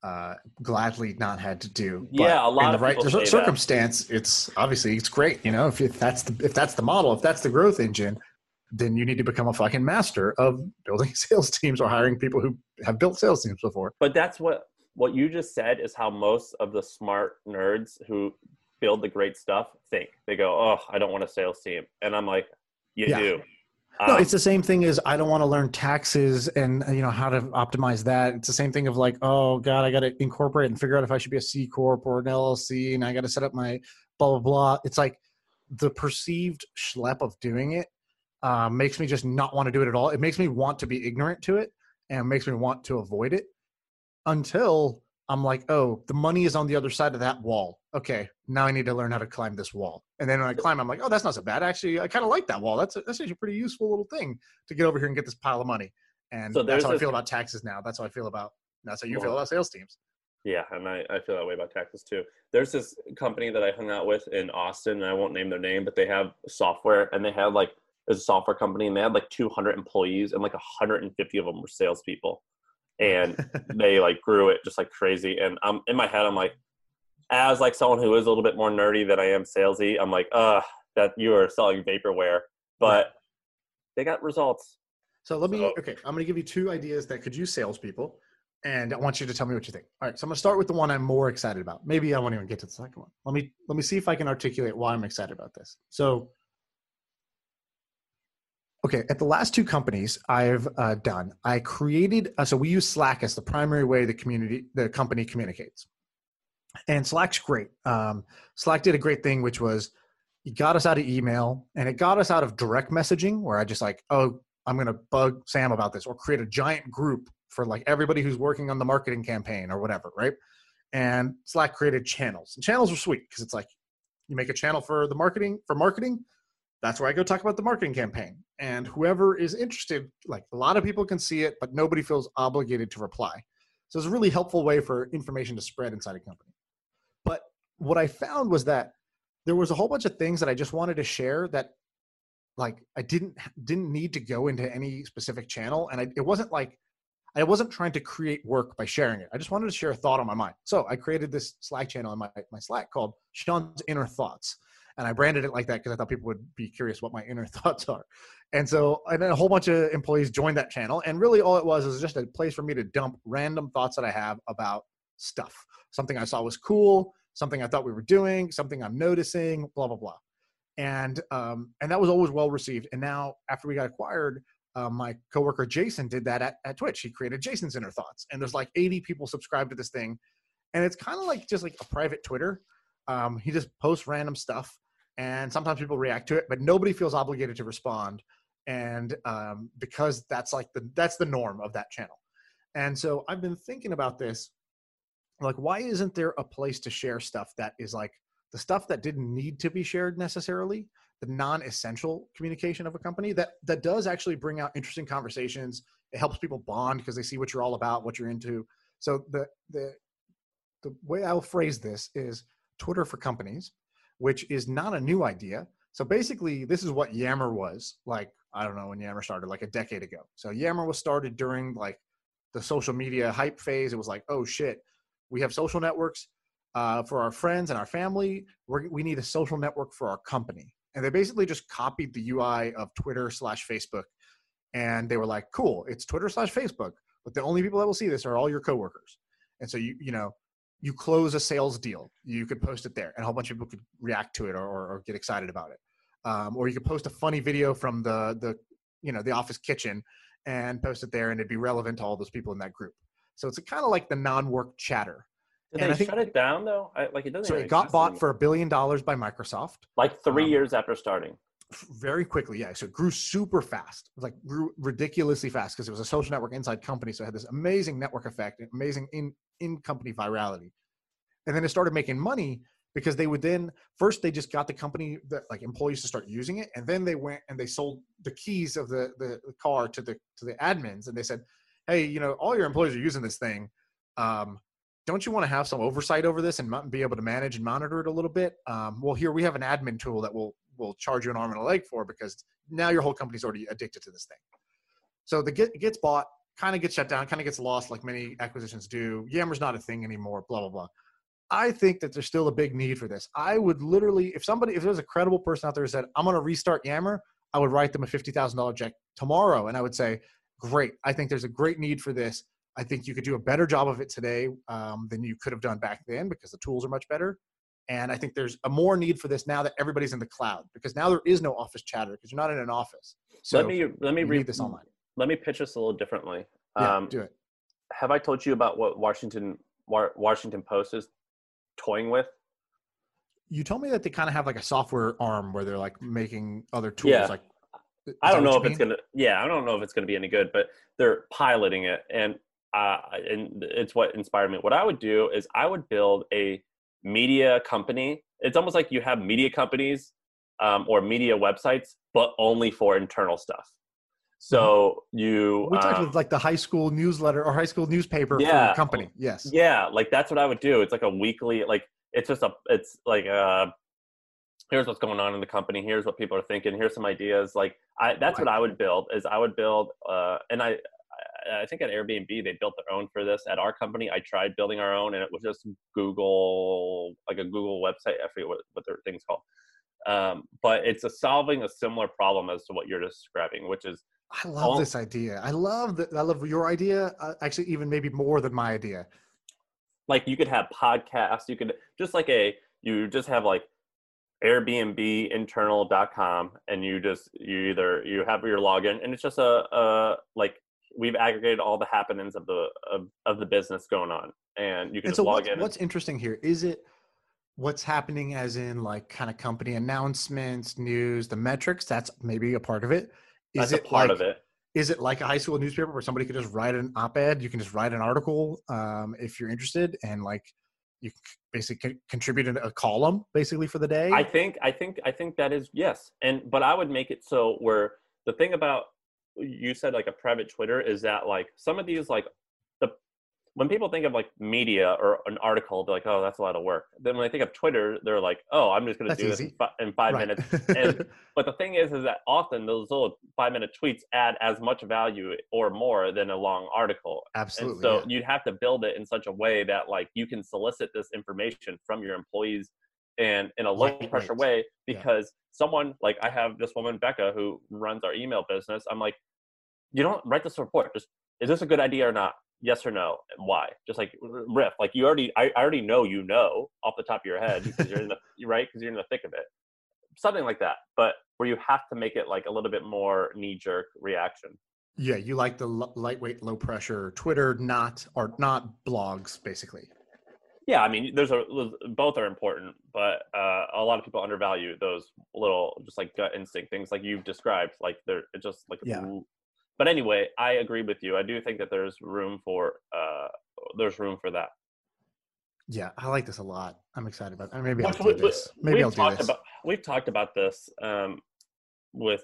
S3: gladly not had to do.
S2: Yeah, a lot of
S3: right circumstance that. It's great, if that's the model, if that's the growth engine, then you need to become a fucking master of building sales teams or hiring people who have built sales teams before.
S2: But that's what you just said is how most of the smart nerds who build the great stuff think. They go, oh, I don't want a sales team. And I'm like, you do.
S3: No, it's the same thing as I don't want to learn taxes and how to optimize that. It's the same thing of like, oh God, I got to incorporate and figure out if I should be a C Corp or an LLC, and I got to set up my blah, blah, blah. It's like the perceived schlep of doing it makes me just not want to do it at all. It makes me want to be ignorant to it, and makes me want to avoid it until I'm like, oh, the money is on the other side of that wall. Okay, now I need to learn how to climb this wall. And then when I climb, I'm like, oh, that's not so bad. Actually, I kind of like that wall. That's actually a pretty useful little thing to get over here and get this pile of money. And so that's how I feel about taxes now. That's how you feel about sales teams.
S2: Yeah, and I feel that way about taxes too. There's this company that I hung out with in Austin, and I won't name their name, but they have software, and they had there's a software company, and they had 200 employees, and 150 of them were salespeople. And they grew it just like crazy. And in my head, I'm like, as like someone who is a little bit more nerdy than I am salesy, I'm like, that you are selling vaporware, but they got results.
S3: So I'm going to give you 2 ideas that could use salespeople, and I want you to tell me what you think. All right. So I'm going to start with the one I'm more excited about. Maybe I won't even get to the second one. Let me see if I can articulate why I'm excited about this. So, okay. At the last 2 companies I've done, I created, so we use Slack as the primary way the company communicates. And Slack's great. Slack did a great thing, which was it got us out of email and it got us out of direct messaging where I just like, oh, I'm going to bug Sam about this or create a giant group for like everybody who's working on the marketing campaign or whatever, right? And Slack created channels. And channels are sweet because it's like you make a channel for marketing. That's where I go talk about the marketing campaign. And whoever is interested, like a lot of people can see it, but nobody feels obligated to reply. So it's a really helpful way for information to spread inside a company. But what I found was that there was a whole bunch of things that I just wanted to share that like I didn't need to go into any specific channel. And it wasn't like, I wasn't trying to create work by sharing it. I just wanted to share a thought on my mind. So I created this Slack channel in my Slack called Sean's Inner Thoughts. And I branded it like that because I thought people would be curious what my inner thoughts are. And so and then a whole bunch of employees joined that channel. And really all it was just a place for me to dump random thoughts that I have about stuff. Something I saw was cool, something I thought we were doing, something I'm noticing, blah, blah, blah. And that was always well received. And now after we got acquired, my coworker Jason did that at Twitch. He created Jason's Inner Thoughts. And there's like 80 people subscribed to this thing. And it's kind of like just like a private Twitter. He just posts random stuff. And sometimes people react to it, but nobody feels obligated to respond. And because that's the norm of that channel. And so I've been thinking about this, like, why isn't there a place to share stuff that is like the stuff that didn't need to be shared necessarily, the non-essential communication of a company that does actually bring out interesting conversations. It helps people bond because they see what you're all about, what you're into. So the way I'll phrase this is Twitter for companies, which is not a new idea. So basically this is what Yammer was like. I don't know when Yammer started, like a decade ago. So Yammer was started during like the social media hype phase. It was like, oh shit, we have social networks for our friends and our family. We need a social network for our company. And they basically just copied the UI of Twitter/Facebook. And they were like, cool, it's Twitter/Facebook, but the only people that will see this are all your coworkers. And so you close a sales deal, you could post it there and a whole bunch of people could react to it or get excited about it. Or you could post a funny video from the office kitchen and post it there and it'd be relevant to all those people in that group. So it's kind of like the non-work chatter.
S2: Did they shut it down though? It doesn't.
S3: So it got bought for $1 billion by Microsoft.
S2: Like 3 years after starting.
S3: Very quickly, yeah. So it grew super fast. It grew ridiculously fast because it was a social network inside company. So it had this amazing network effect, amazing in-company virality. And then it started making money because they would then, first they just got the company, like employees to start using it. And then they went and they sold the keys of the car to the admins. And they said, hey, all your employees are using this thing. Don't you want to have some oversight over this and be able to manage and monitor it a little bit? Well, here we have an admin tool that will charge you an arm and a leg for because now your whole company's already addicted to this thing. So it gets bought, kind of gets shut down, kind of gets lost like many acquisitions do. Yammer's not a thing anymore, blah, blah, blah. I think that there's still a big need for this. I would literally, if there's a credible person out there who said, I'm going to restart Yammer, I would write them a $50,000 check tomorrow. And I would say, great. I think there's a great need for this. I think you could do a better job of it today than you could have done back then because the tools are much better. And I think there's a more need for this now that everybody's in the cloud because now there is no office chatter because you're not in an office. So
S2: let me read
S3: this online.
S2: Let me pitch this a little differently.
S3: Yeah, do it.
S2: Have I told you about what Washington Post is toying with?
S3: You told me that they kind of have like a software arm where they're like making other tools.
S2: Yeah.
S3: Like,
S2: I don't know if it's gonna be any good, but they're piloting it, and it's what inspired me. What I would do is I would build a media company. It's almost like you have media companies or media websites, but only for internal stuff. So we
S3: talked with like the high school newsletter or high school newspaper for your company. Yes.
S2: Yeah, like that's what I would do. It's like a weekly, like it's like here's what's going on in the company. Here's what people are thinking. Here's some ideas. Like that's what I would build. Is I would build, and I I think at Airbnb, they built their own for this. At our company, I tried building our own, and it was just Google, like a Google website. I forget what their thing's called. But it's solving a similar problem as to what you're describing, which is,
S3: I love this idea. I love your idea. Actually, even maybe more than my idea.
S2: Like, you could have podcasts. You could just have like Airbnb internal.com, and you have your login, and it's just like, we've aggregated all the happenings of the business going on, and you can just log in.
S3: What's interesting here is it what's happening, as in like kind of company announcements, news, the metrics. That's maybe a part of it.
S2: That's a part of it.
S3: Is it like a high school newspaper where somebody could just write an op-ed? You can just write an article if you're interested, and like you basically contribute a column basically for the day.
S2: I think that is, yes. But I would make it so where the thing about, you said like a private Twitter, is that like some of these, like when people think of like media or an article, they're like, oh, that's a lot of work. Then when they think of Twitter, they're like, oh, I'm just going to do this in 5 minutes. But the thing is that often those little 5-minute tweets add as much value or more than a long article.
S3: Absolutely.
S2: And so you'd have to build it in such a way that like you can solicit this information from your employees and in a low pressure way, because someone like, I have this woman, Becca, who runs our email business. I'm like, you don't write this report. Just, is this a good idea or not? Yes or no, and why? Just like riff, like I already know, off the top of your head, because you're in the thick of it, something like that. But where you have to make it like a little bit more knee-jerk reaction. Yeah,
S3: you like the lightweight, low pressure Twitter, not blogs, basically.
S2: Yeah, I mean, both are important, but a lot of people undervalue those little, just like gut instinct things, like you've described. Like they're just like But anyway, I agree with you. I do think that there's room for that.
S3: Yeah, I like this a lot. I'm excited about it. Maybe I'll do this. I'll do this.
S2: We've talked about this with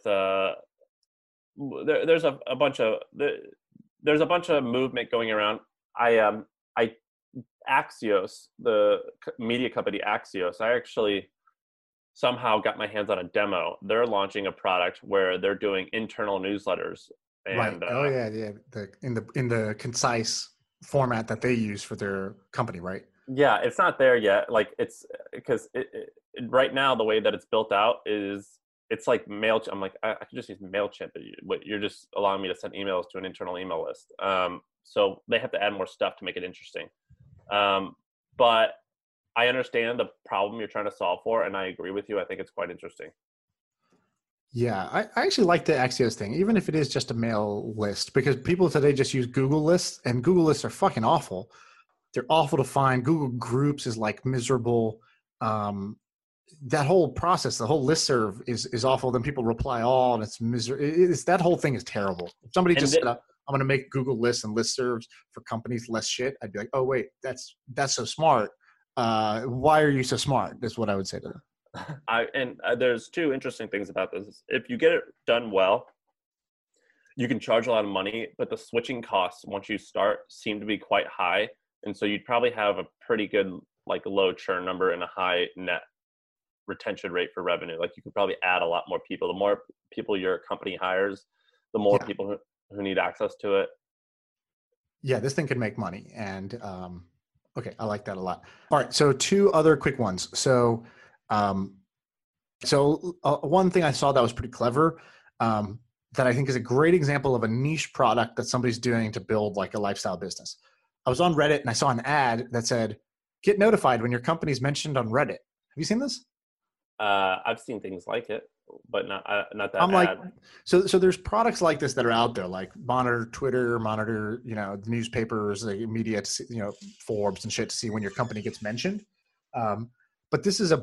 S2: there's a bunch of movement going around. Axios, the media company Axios, I actually somehow got my hands on a demo. They're launching a product where they're doing internal newsletters. And,
S3: right. In the concise format that they use for their company, right?
S2: Yeah, it's not there yet. Like it's because right now the way that it's built out is it's like MailChimp. I'm like, I could just use MailChimp, but you're just allowing me to send emails to an internal email list. So they have to add more stuff to make it interesting. But I understand the problem you're trying to solve for, and I agree with you. I think it's quite interesting.
S3: Yeah, I actually like the Axios thing, even if it is just a mail list, because people today just use Google lists, and Google lists are fucking awful. They're awful to find. Google Groups is like miserable. That whole process, the whole listserv is awful. Then people reply all, and it's miserable. That whole thing is terrible. If somebody just said, I'm going to make Google lists and listservs for companies less shit, I'd be like, oh, wait, that's so smart. Why are you so smart? That's what I would say to them.
S2: There's two interesting things about this. If you get it done well, you can charge a lot of money, but the switching costs once you start seem to be quite high. And so you'd probably have a pretty good, like, low churn number and a high net retention rate for revenue. Like, you could probably add a lot more people. The more people your company hires, the more people who need access to it.
S3: Yeah, this thing could make money. And okay, I like that a lot. All right, so two other quick ones. So one thing I saw that was pretty clever, that I think is a great example of a niche product that somebody's doing to build like a lifestyle business. I was on Reddit and I saw an ad that said, "Get notified when your company's mentioned on Reddit." Have you seen this?
S2: I've seen things like it, but not that
S3: I'm
S2: ad.
S3: Like, so there's products like this that are out there, like monitor Twitter, monitor, the newspapers, the media, to see, Forbes and shit, to see when your company gets mentioned. But this is a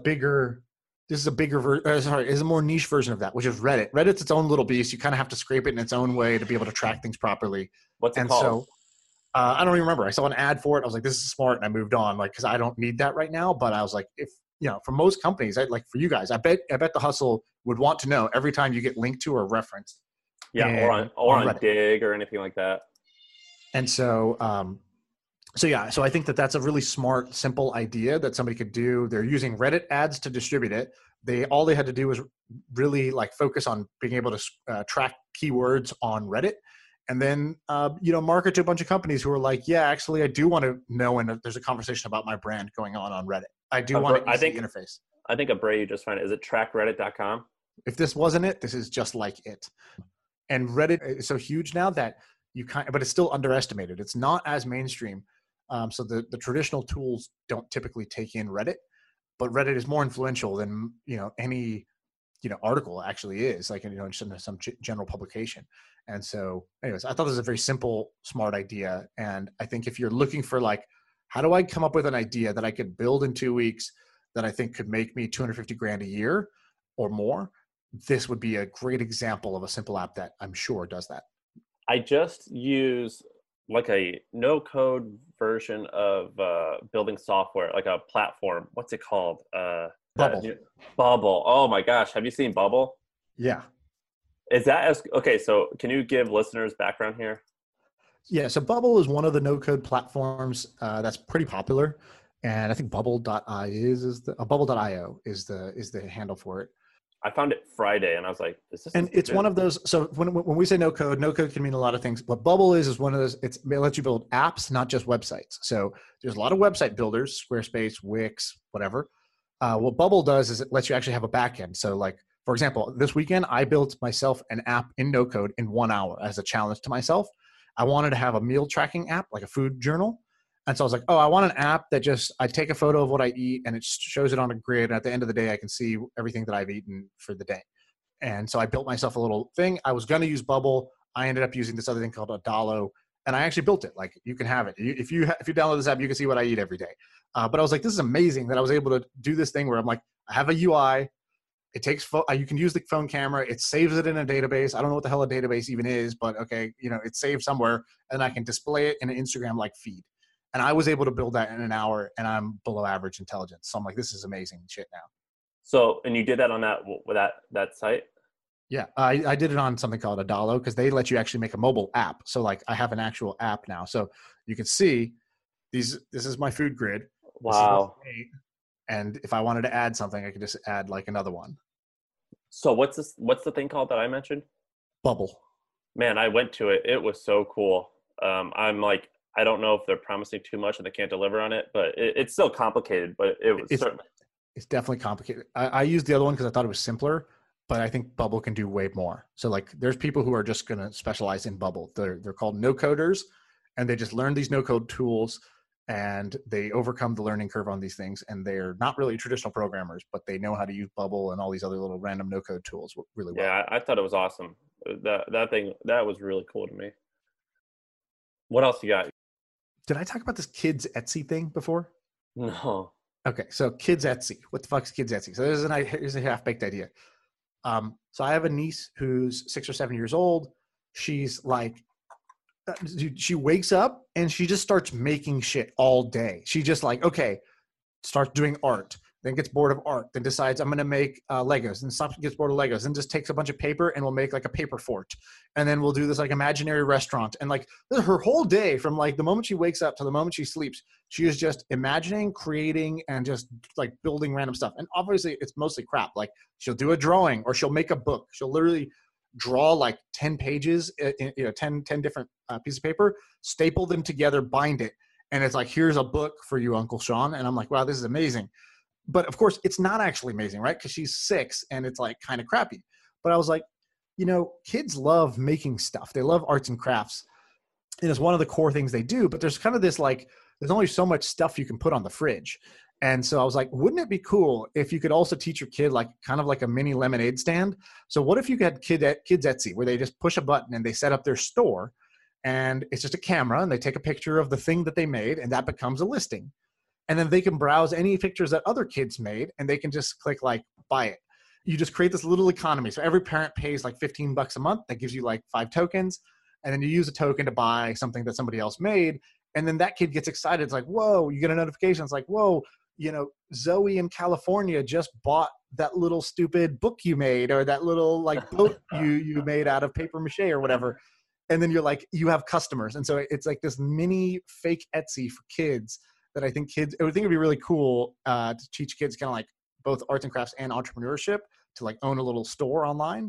S3: more niche version of that, which is Reddit. Reddit's its own little beast. You kind of have to scrape it in its own way to be able to track things properly.
S2: What's it called?
S3: So, I don't even remember. I saw an ad for it. I was like, this is smart. And I moved on, like, cause I don't need that right now. But I was like, if, for most companies, like for you guys, I bet The Hustle would want to know every time you get linked to or referenced.
S2: Yeah. Or on Dig or anything like that.
S3: And so, so I think that's a really smart, simple idea that somebody could do. They're using Reddit ads to distribute it. All they had to do was really like focus on being able to track keywords on Reddit, and then market to a bunch of companies who are like, yeah, actually I do want to know, and there's a conversation about my brand going on Reddit. I do want an easy interface.
S2: I think Abray, you just find it. Is it trackreddit.com?
S3: If this wasn't it, this is just like it. And Reddit is so huge now that but it's still underestimated. It's not as mainstream. So the traditional tools don't typically take in Reddit, but Reddit is more influential than, any, article actually is, like, some general publication. And so anyways, I thought this was a very simple, smart idea. And I think if you're looking for like, how do I come up with an idea that I could build in 2 weeks that I think could make me 250 grand a year or more, this would be a great example of a simple app that I'm sure does that.
S2: I just use like a no-code version of building software, like a platform. What's it called?
S3: Bubble.
S2: Bubble. Oh my gosh. Have you seen Bubble?
S3: Yeah.
S2: Is that okay? So can you give listeners background here?
S3: Yeah. So Bubble is one of the no-code platforms that's pretty popular. And I think Bubble.io is the handle for it.
S2: I found it Friday, and I was like, "Is this?"
S3: And it's one of those. So when we say no code can mean a lot of things. What Bubble is one of those. It lets you build apps, not just websites. So there's a lot of website builders, Squarespace, Wix, whatever. What Bubble does is it lets you actually have a backend. So, like, for example, this weekend I built myself an app in no code in 1 hour as a challenge to myself. I wanted to have a meal tracking app, like a food journal. And so I was like, I want an app that I take a photo of what I eat and it shows it on a grid. And at the end of the day, I can see everything that I've eaten for the day. And so I built myself a little thing. I was going to use Bubble. I ended up using this other thing called Adalo. And I actually built it. Like, you can have it. If you download this app, you can see what I eat every day. But I was like, this is amazing that I was able to do this thing where I'm like, I have a UI. It takes you can use the phone camera. It saves it in a database. I don't know what the hell a database even is, but okay, it's saved somewhere, and I can display it in an Instagram-like feed. And I was able to build that in an hour, and I'm below average intelligence. So I'm like, this is amazing shit now.
S2: So, and you did that on that site?
S3: Yeah, I did it on something called Adalo, because they let you actually make a mobile app. So like, I have an actual app now. So you can see this is my food grid.
S2: Wow.
S3: And if I wanted to add something, I could just add like another one.
S2: So what's the thing called that I mentioned?
S3: Bubble.
S2: Man, I went to it. It was so cool. I'm like, I don't know if they're promising too much and they can't deliver on it, but it's still complicated, but
S3: it's definitely complicated. I used the other one because I thought it was simpler, but I think Bubble can do way more. So like, there's people who are just going to specialize in Bubble. They're called no coders, and they just learn these no code tools and they overcome the learning curve on these things. And they're not really traditional programmers, but they know how to use Bubble and all these other little random no code tools really well.
S2: Yeah, I thought it was awesome. That was really cool to me. What else you got?
S3: Did I talk about this Kids Etsy thing before?
S2: No.
S3: Okay, so Kids Etsy. What the fuck's Kids Etsy? So here's a half-baked idea. So I have a niece who's 6 or 7 years old. She's like, she wakes up and she just starts making shit all day. She just like, okay, starts doing art, then gets bored of art, then decides I'm going to make Legos, and stops, gets bored of Legos, and just takes a bunch of paper and will make like a paper fort. And then we'll do this like imaginary restaurant. And like, her whole day, from like the moment she wakes up to the moment she sleeps, she is just imagining, creating, and just like building random stuff. And obviously it's mostly crap. Like, she'll do a drawing or she'll make a book. She'll literally draw like 10 pages, 10 different pieces of paper, staple them together, bind it. And it's like, here's a book for you, Uncle Sean. And I'm like, wow, this is amazing. But of course, it's not actually amazing, right? Because she's 6 and it's like kind of crappy. But I was like, kids love making stuff. They love arts and crafts. And it's one of the core things they do. But there's kind of this like, there's only so much stuff you can put on the fridge. And so I was like, wouldn't it be cool if you could also teach your kid like kind of like a mini lemonade stand? So what if you had Kids Etsy, where they just push a button and they set up their store, and it's just a camera and they take a picture of the thing that they made, and that becomes a listing. And then they can browse any pictures that other kids made, and they can just click like buy it. You just create this little economy. So every parent pays like $15 a month. That gives you like 5 tokens. And then you use a token to buy something that somebody else made. And then that kid gets excited. It's like, whoa, you get a notification. It's like, whoa, Zoe in California just bought that little stupid book you made, or that little like boat you made out of paper mache or whatever. And then you're like, you have customers. And so it's like this mini fake Etsy for kids that I think it'd be really cool to teach kids kind of like both arts and crafts and entrepreneurship, to like own a little store online.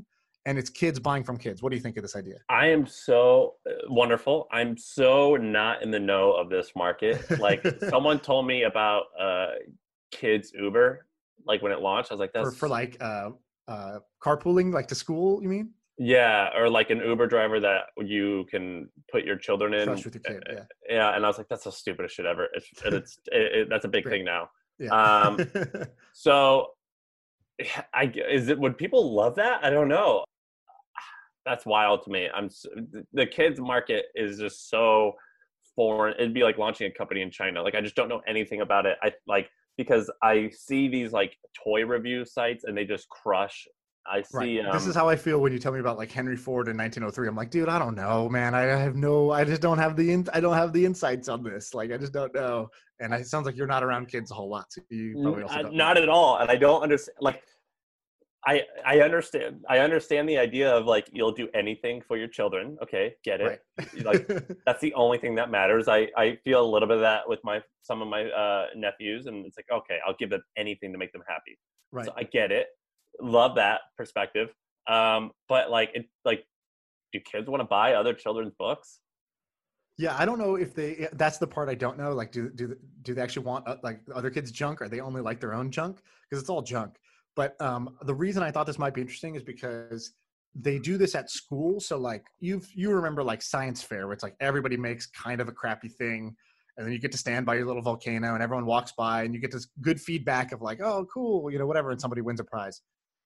S3: and it's kids buying from kids. What do you think of this idea?
S2: I am so wonderful. I'm so not in the know of this market. Like someone told me about kids Uber, like when it launched. I was like, that's
S3: for like carpooling, like to school, you mean?
S2: yeah, or like an Uber driver that you can put your children in.
S3: Trust with your kid, yeah.
S2: Yeah, and I was like, that's the stupidest shit ever. That's a big thing now.
S3: Yeah.
S2: So, would people love that? I don't know. That's wild to me. The kids market is just so foreign. It'd be like launching a company in China. Like I just don't know anything about it. Because I see these like toy review sites and they just crush. I see.
S3: Right. This is how I feel when you tell me about like Henry Ford in 1903. I'm like, dude, I don't know, man. I just don't have the insights on this. Like, I just don't know. And it sounds like you're not around kids a whole lot. So you probably also don't
S2: not at all. And I don't understand. Like, I understand the idea of like you'll do anything for your children. Okay, get it. Right. Like that's the only thing that matters. I feel a little bit of that with some of my nephews, and it's like, okay, I'll give them anything to make them happy.
S3: Right.
S2: So I get it. Love that perspective. But do kids want to buy other children's books?
S3: Yeah, I don't know if that's the part I don't know. Like, do they actually want like other kids' junk? Or they only like their own junk? Because it's all junk. But the reason I thought this might be interesting is because they do this at school. So like you remember like science fair, where it's like everybody makes kind of a crappy thing, and then you get to stand by your little volcano and everyone walks by and you get this good feedback of like, oh, cool, whatever, and somebody wins a prize.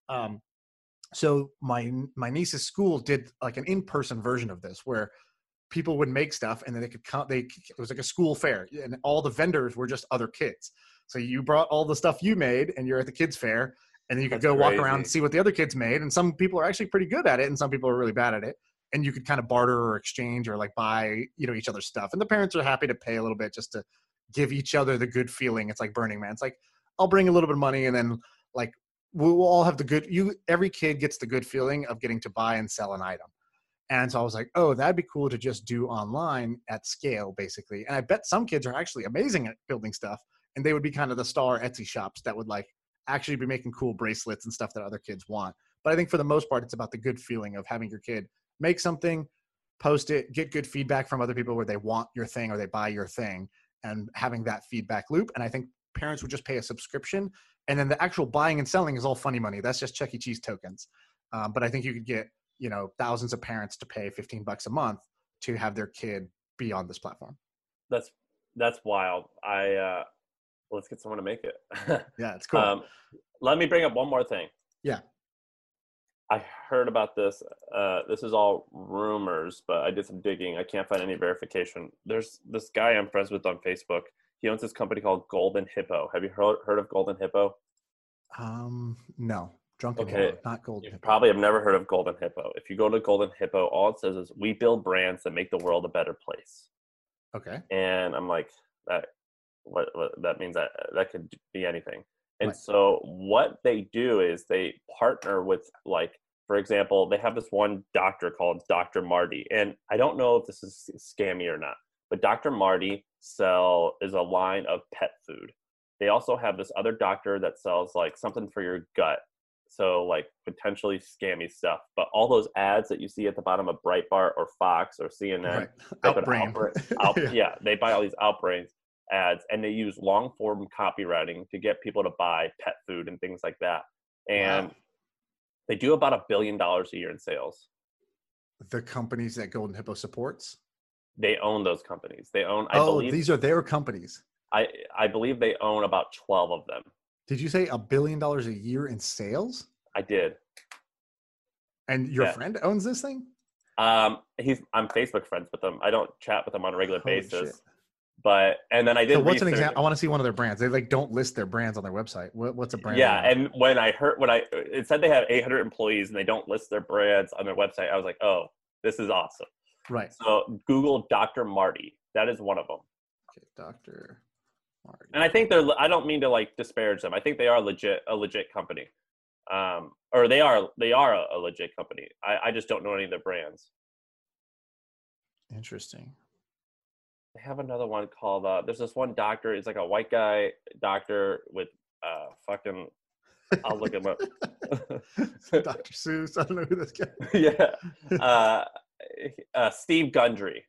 S3: So my niece's school did like an in-person version of this where people would make stuff and then they could come. It was like a school fair, and all the vendors were just other kids. So you brought all the stuff you made, and you're at the kids fair, and then you could walk around and see what the other kids made. And some people are actually pretty good at it, and some people are really bad at it. And you could kind of barter or exchange or like buy, each other's stuff. And the parents are happy to pay a little bit just to give each other the good feeling. It's like Burning Man. It's like, I'll bring a little bit of money, and then like we'll all have the good. Every kid gets the good feeling of getting to buy and sell an item. And so I was like, oh, that'd be cool to just do online at scale, basically. And I bet some kids are actually amazing at building stuff, and they would be kind of the star Etsy shops that would like actually be making cool bracelets and stuff that other kids want. But I think for the most part, it's about the good feeling of having your kid make something, post it, get good feedback from other people where they want your thing or they buy your thing, and having that feedback loop. And I think parents would just pay a subscription, and then the actual buying and selling is all funny money. That's just Chuck E. Cheese tokens. But I think you could get, thousands of parents to pay $15 a month to have their kid be on this platform.
S2: That's wild. Let's get someone to make it.
S3: Yeah, it's cool.
S2: Let me bring up one more thing.
S3: Yeah.
S2: I heard about this. This is all rumors, but I did some digging. I can't find any verification. There's this guy I'm friends with on Facebook. He owns this company called Golden Hippo. Have you heard of Golden Hippo?
S3: No. Drunken
S2: okay.
S3: Hippo, not Golden Hippo.
S2: Probably have never heard of Golden Hippo. If you go to Golden Hippo, all it says is, we build brands that make the world a better place.
S3: Okay.
S2: And I'm like, what that means that could be anything. And
S3: right.
S2: So what they do is they partner with, like, for example, they have this one doctor called Dr. Marty. And I don't know if this is scammy or not, but Dr. Marty is a line of pet food. They also have this other doctor that sells like something for your gut. So like potentially scammy stuff, but all those ads that you see at the bottom of Breitbart or Fox or CNN,
S3: right. Outbrain.
S2: Yeah, they buy all these Outbrain ads, and they use long form copywriting to get people to buy pet food and things like that. And they do about $1 billion a year in sales.
S3: The companies that Golden Hippo supports?
S2: They own those companies. They own.
S3: These are their companies.
S2: I believe they own about 12 of them.
S3: Did you say $1 billion a year in sales?
S2: I did.
S3: And your friend owns this thing?
S2: I'm Facebook friends with them. I don't chat with them on a regular basis.
S3: Shit.
S2: And then I did.
S3: So what's an example? I want to see one of their brands. They like don't list their brands on their website. What's a brand?
S2: Yeah, and when it said they have 800 employees and they don't list their brands on their website, I was like, oh, this is awesome.
S3: Right.
S2: So Google Dr. Marty. That is one of them.
S3: Okay, Dr. Marty.
S2: And I think I don't mean to like disparage them. I think they are a legit company. Or they are a legit company. I just don't know any of their brands.
S3: Interesting.
S2: They have another one called there's this one doctor. It's like a white guy doctor with fucking. I'll look him up.
S3: Dr. Seuss. I don't know who this guy is.
S2: Yeah. Steve Gundry.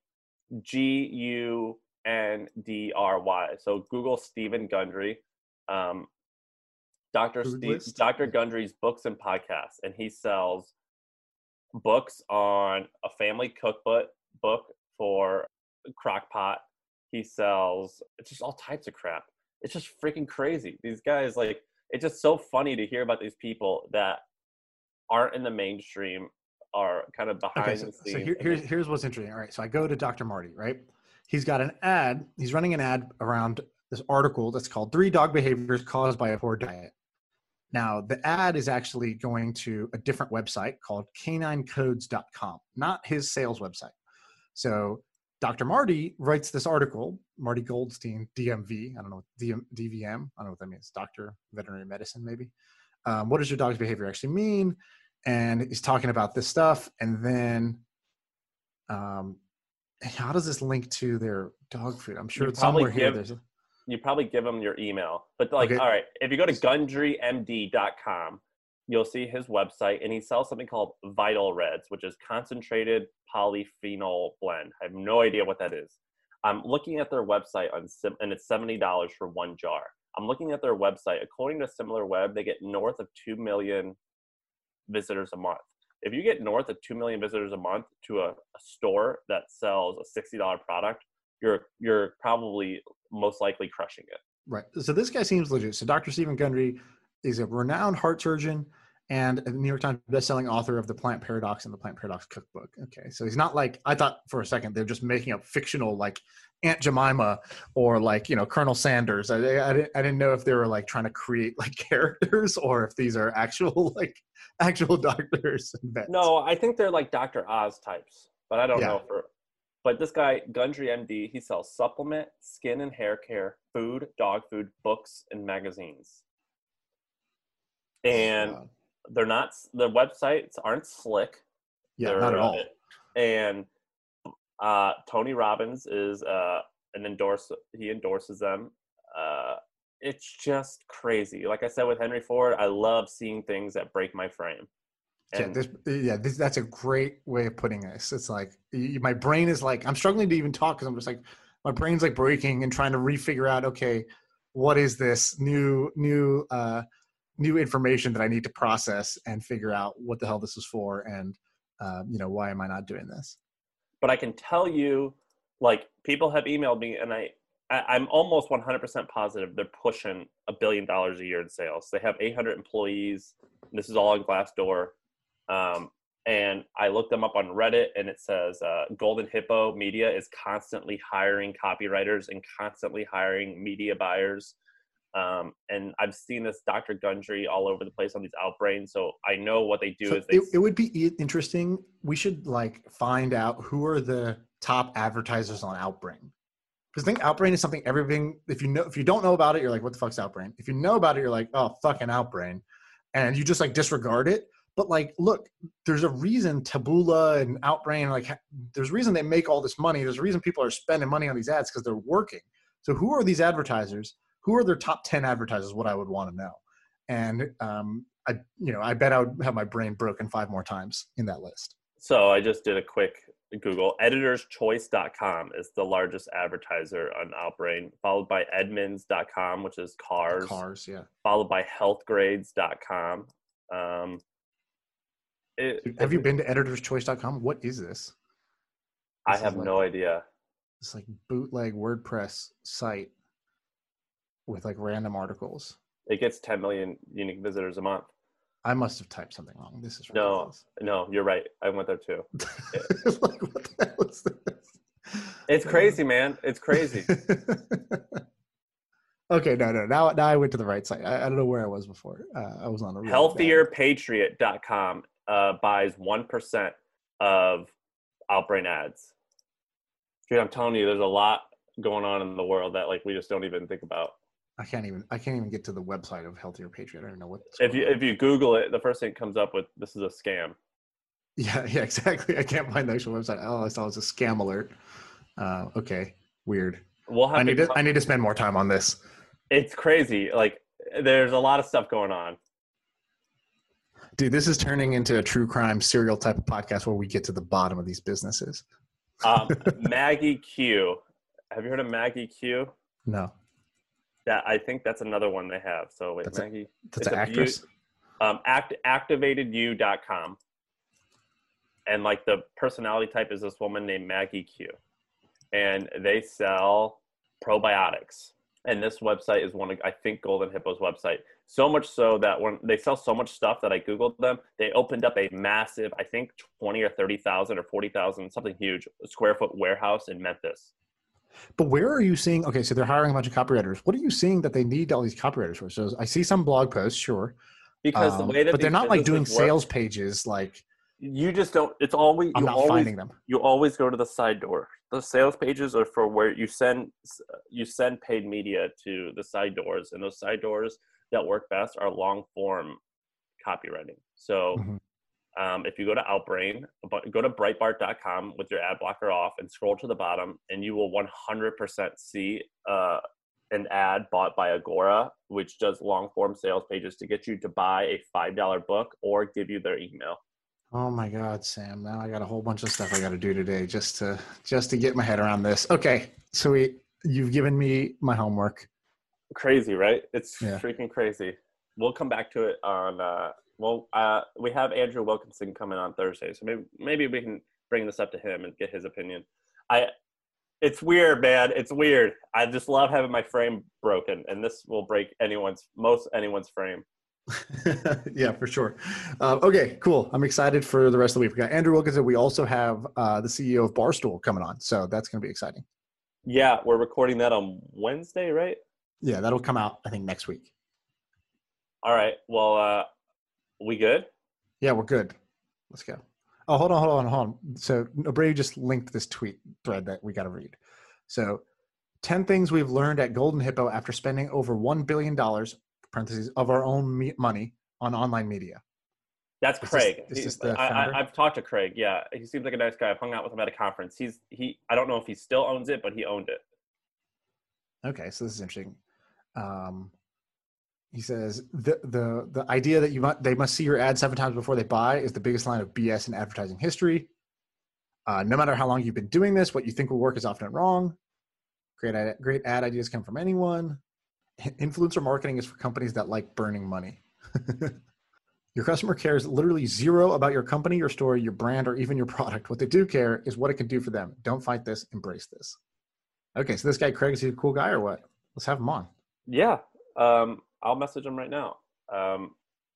S2: Gundry. So Google Stephen Gundry. Dr. Gundry's books and podcasts, and he sells books on a family cookbook book for Crock-Pot. He sells just all types of crap. It's just freaking crazy. These guys, like, it's just so funny to hear about these people that aren't in the mainstream, are kind of behind the scenes.
S3: So here's what's interesting. All right, so I go to Dr. Marty, right? He's got an ad. He's running an ad around this article that's called 3 Dog Behaviors Caused by a Poor Diet. Now, the ad is actually going to a different website called caninecodes.com, not his sales website. So Dr. Marty writes this article, Marty Goldstein, DMV, I don't know, DVM, I don't know what that means, Doctor Veterinary Medicine maybe. What does your dog's behavior actually mean? And he's talking about this stuff. And then how does this link to their dog food? I'm sure it's somewhere here.
S2: You probably give them your email. But like, okay. All right, if you go to GundryMD.com, you'll see his website, and he sells something called Vital Reds, which is concentrated polyphenol blend. I have no idea what that is. I'm looking at their website, and it's $70 for 1 jar. I'm looking at their website. According to SimilarWeb, they get north of 2 million visitors a month. If you get north of 2 million visitors a month to a store that sells a $60 product, you're probably most likely crushing it.
S3: Right. So this guy seems legit. So Dr. Stephen Gundry is a renowned heart surgeon and a New York Times bestselling author of The Plant Paradox and The Plant Paradox Cookbook. Okay. So he's not like, I thought for a second they're just making up fictional like Aunt Jemima or like, you know, Colonel Sanders. I didn't know if they were like trying to create like characters or if these are actual doctors and vets.
S2: No, I think they're like Dr. Oz types, but I don't know but this guy, Gundry MD, he sells supplement, skin and hair care, food, dog food, books, and magazines. And the websites aren't slick.
S3: Yeah, not at all.
S2: And Tony Robbins is he endorses them. It's just crazy. Like I said with Henry Ford, I love seeing things that break my frame. And
S3: that's a great way of putting this. It's like my brain is like, I'm struggling to even talk because I'm just like, my brain's like breaking and trying to refigure out, okay, what is this new information that I need to process and figure out what the hell this is for, and why am I not doing this?
S2: But I can tell you, like, people have emailed me, and I'm almost 100% positive they're pushing $1 billion a year in sales. They have 800 employees. This is all on Glassdoor. And I looked them up on Reddit, and it says Golden Hippo Media is constantly hiring copywriters and constantly hiring media buyers. And I've seen this Dr. Gundry all over the place on these Outbrains. So I know what they do
S3: it would be interesting. We should like find out who are the top advertisers on Outbrain. Because I think Outbrain is something if you don't know about it, you're like, what the fuck's Outbrain? If you know about it, you're like, oh, fucking Outbrain. And you just like disregard it. But like, look, there's a reason Taboola and Outbrain, like there's a reason they make all this money. There's a reason people are spending money on these ads because they're working. So who are these advertisers? Who are their top 10 advertisers? What I would want to know. And I bet I would have my brain broken 5 more times in that list.
S2: So I just did a quick Google. Editorschoice.com is the largest advertiser on Outbrain, followed by Edmunds.com, which is cars.
S3: Cars, yeah.
S2: Followed by healthgrades.com.
S3: Have you been to editorschoice.com? What is this?
S2: I have no idea.
S3: It's like bootleg WordPress site with like random articles.
S2: It gets 10 million unique visitors a month.
S3: I must have typed something wrong. This is ridiculous.
S2: No, you're right. I went there too.
S3: Like, what the hell is this?
S2: It's crazy, man. It's crazy.
S3: Okay, no. Now I went to the right site. I don't know where I was before. I was on the
S2: Healthierpatriot.com buys 1% of Outbrain ads. Dude, I'm telling you, there's a lot going on in the world that like we just don't even think about.
S3: I can't even get to the website of Healthier Patriot. I don't know what.
S2: If you Google it, the first thing that comes up with this is a scam.
S3: Yeah, exactly. I can't find the actual website. All I saw was a scam alert. Okay, weird. I need to spend more time on this.
S2: It's crazy. Like there's a lot of stuff going on.
S3: Dude, this is turning into a true crime serial type of podcast where we get to the bottom of these businesses.
S2: Maggie Q. Have you heard of Maggie Q?
S3: No.
S2: I think that's another one they have. So wait, Maggie.
S3: That's an actress?
S2: Activatedyou.com. And like the personality type is this woman named Maggie Q. And they sell probiotics. And this website is one of, I think, Golden Hippo's website. So much so that when they sell so much stuff that I Googled them, they opened up a massive, I think 20 or 30,000 or 40,000, something huge, square foot warehouse in Memphis.
S3: But where are you seeing, okay, so they're hiring a bunch of copywriters. What are you seeing that they need all these copywriters for? So I see some blog posts, sure.
S2: Because the way that
S3: but they're not like doing sales pages like.
S2: You just don't, it's always,
S3: I'm not finding them.
S2: You always go to the side door. The sales pages are for where you send paid media to the side doors, and those side doors that work best are long form copywriting. So if you go to Outbrain, go to Breitbart.com with your ad blocker off and scroll to the bottom, and you will 100% see an ad bought by Agora, which does long form sales pages to get you to buy a $5 book or give you their email.
S3: Oh my God, Sam! Now I got a whole bunch of stuff I got to do today just to get my head around this. Okay, so you've given me my homework.
S2: Crazy, right? It's freaking crazy. We'll come back to it on. We have Andrew Wilkinson coming on Thursday, so maybe we can bring this up to him and get his opinion. It's weird, man. It's weird. I just love having my frame broken, and this will break anyone's frame.
S3: Yeah, for sure. Okay, cool. I'm excited for the rest of the week. We got Andrew Wilkinson. We also have the CEO of Barstool coming on, so that's going to be exciting.
S2: Yeah, we're recording that on Wednesday, right?
S3: Yeah, that'll come out, I think, next week.
S2: All right. Well, we good?
S3: Yeah, we're good. Let's go. Oh, hold on. So Brady just linked this tweet thread that we got to read. So 10 things we've learned at Golden Hippo after spending over $1 billion parentheses of our own money on online media.
S2: That's Craig.
S3: I've
S2: talked to Craig. Yeah, he seems like a nice guy. I've hung out with him at a conference. I don't know if he still owns it, but he owned it.
S3: Okay, so this is interesting. He says the idea that they must see your ad 7 times before they buy is the biggest line of BS in advertising history. No matter how long you've been doing this, what you think will work is often wrong. Great ad ideas come from anyone. Influencer marketing is for companies that like burning money. Your customer cares literally zero about your company, your story, your brand, or even your product. What they do care is what it can do for them. Don't fight this, embrace this. Okay, so this guy, Craig, is he a cool guy or what? Let's have him on.
S2: Yeah, I'll message him right now. I'm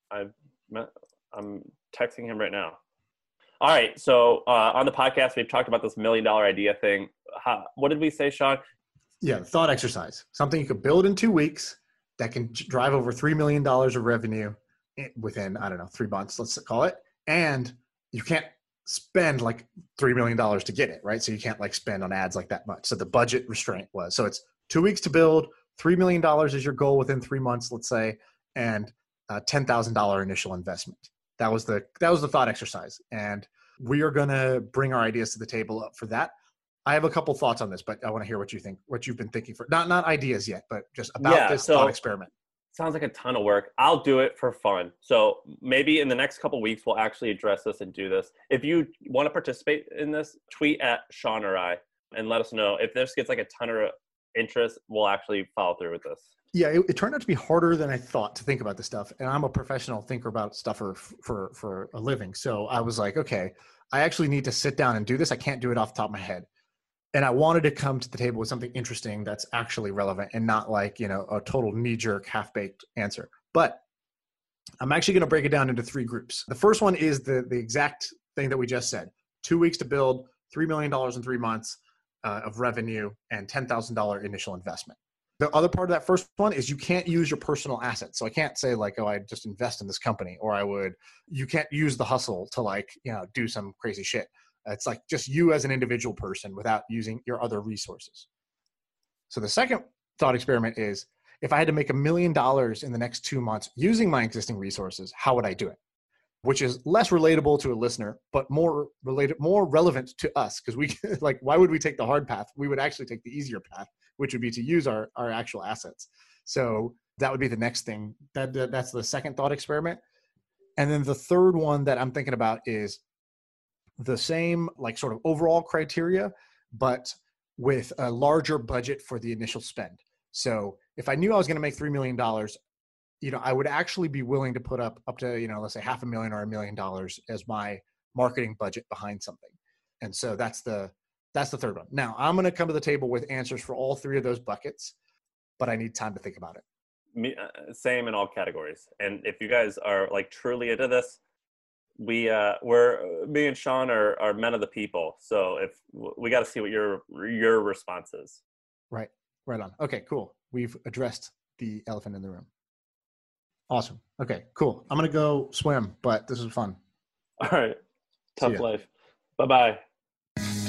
S2: texting him right now. All right, so on the podcast, we've talked about this $1 million idea thing. What did we say, Sean?
S3: Yeah, thought exercise. Something you could build in 2 weeks that can drive over $3 million of revenue within, 3 months, let's call it. And you can't spend like $3 million to get it, right? So you can't like spend on ads like that much. So the budget restraint was, so it's 2 weeks to build, $3 million is your goal within 3 months, let's say, and $10,000 initial investment. That was the thought exercise. And we are going to bring our ideas to the table up for that. I have a couple thoughts on this, but I want to hear what you think, what you've been thinking for not ideas yet, but just about this thought experiment.
S2: Sounds like a ton of work. I'll do it for fun. So maybe in the next couple of weeks, we'll actually address this and do this. If you want to participate in this, tweet at Sean or I and let us know. If this gets like a ton of interest, we'll actually follow through with this.
S3: Yeah, it turned out to be harder than I thought to think about this stuff. And I'm a professional thinker about stuff for a living. So I was like, okay, I actually need to sit down and do this. I can't do it off the top of my head. And I wanted to come to the table with something interesting that's actually relevant and not like, a total knee-jerk, half-baked answer. But I'm actually going to break it down into 3 groups. The first one is the exact thing that we just said. 2 weeks to build, $3 million in 3 months of revenue, and $10,000 initial investment. The other part of that first one is you can't use your personal assets. So I can't say like, oh, I just invest in this company, or you can't use the hustle to do some crazy shit. It's like just you as an individual person without using your other resources. So the second thought experiment is, if I had to make $1 million in the next 2 months using my existing resources, how would I do it? Which is less relatable to a listener, but more relevant to us. Because we why would we take the hard path? We would actually take the easier path, which would be to use our actual assets. So that would be the next thing. That's the second thought experiment. And then the third one that I'm thinking about is the same, like sort of overall criteria, but with a larger budget for the initial spend. So if I knew I was going to make $3 million, I would actually be willing to put up to, let's say $500,000 or $1 million as my marketing budget behind something. And so that's the third one. Now I'm going to come to the table with answers for all three of those buckets, but I need time to think about it.
S2: Same in all categories. And if you guys are like truly into this, me and Sean are men of the people. So if we got to see what your response is.
S3: Right on. Okay, cool. We've addressed the elephant in the room. Awesome. Okay, cool. I'm going to go swim, but this was fun.
S2: All right. Tough life. Bye-bye.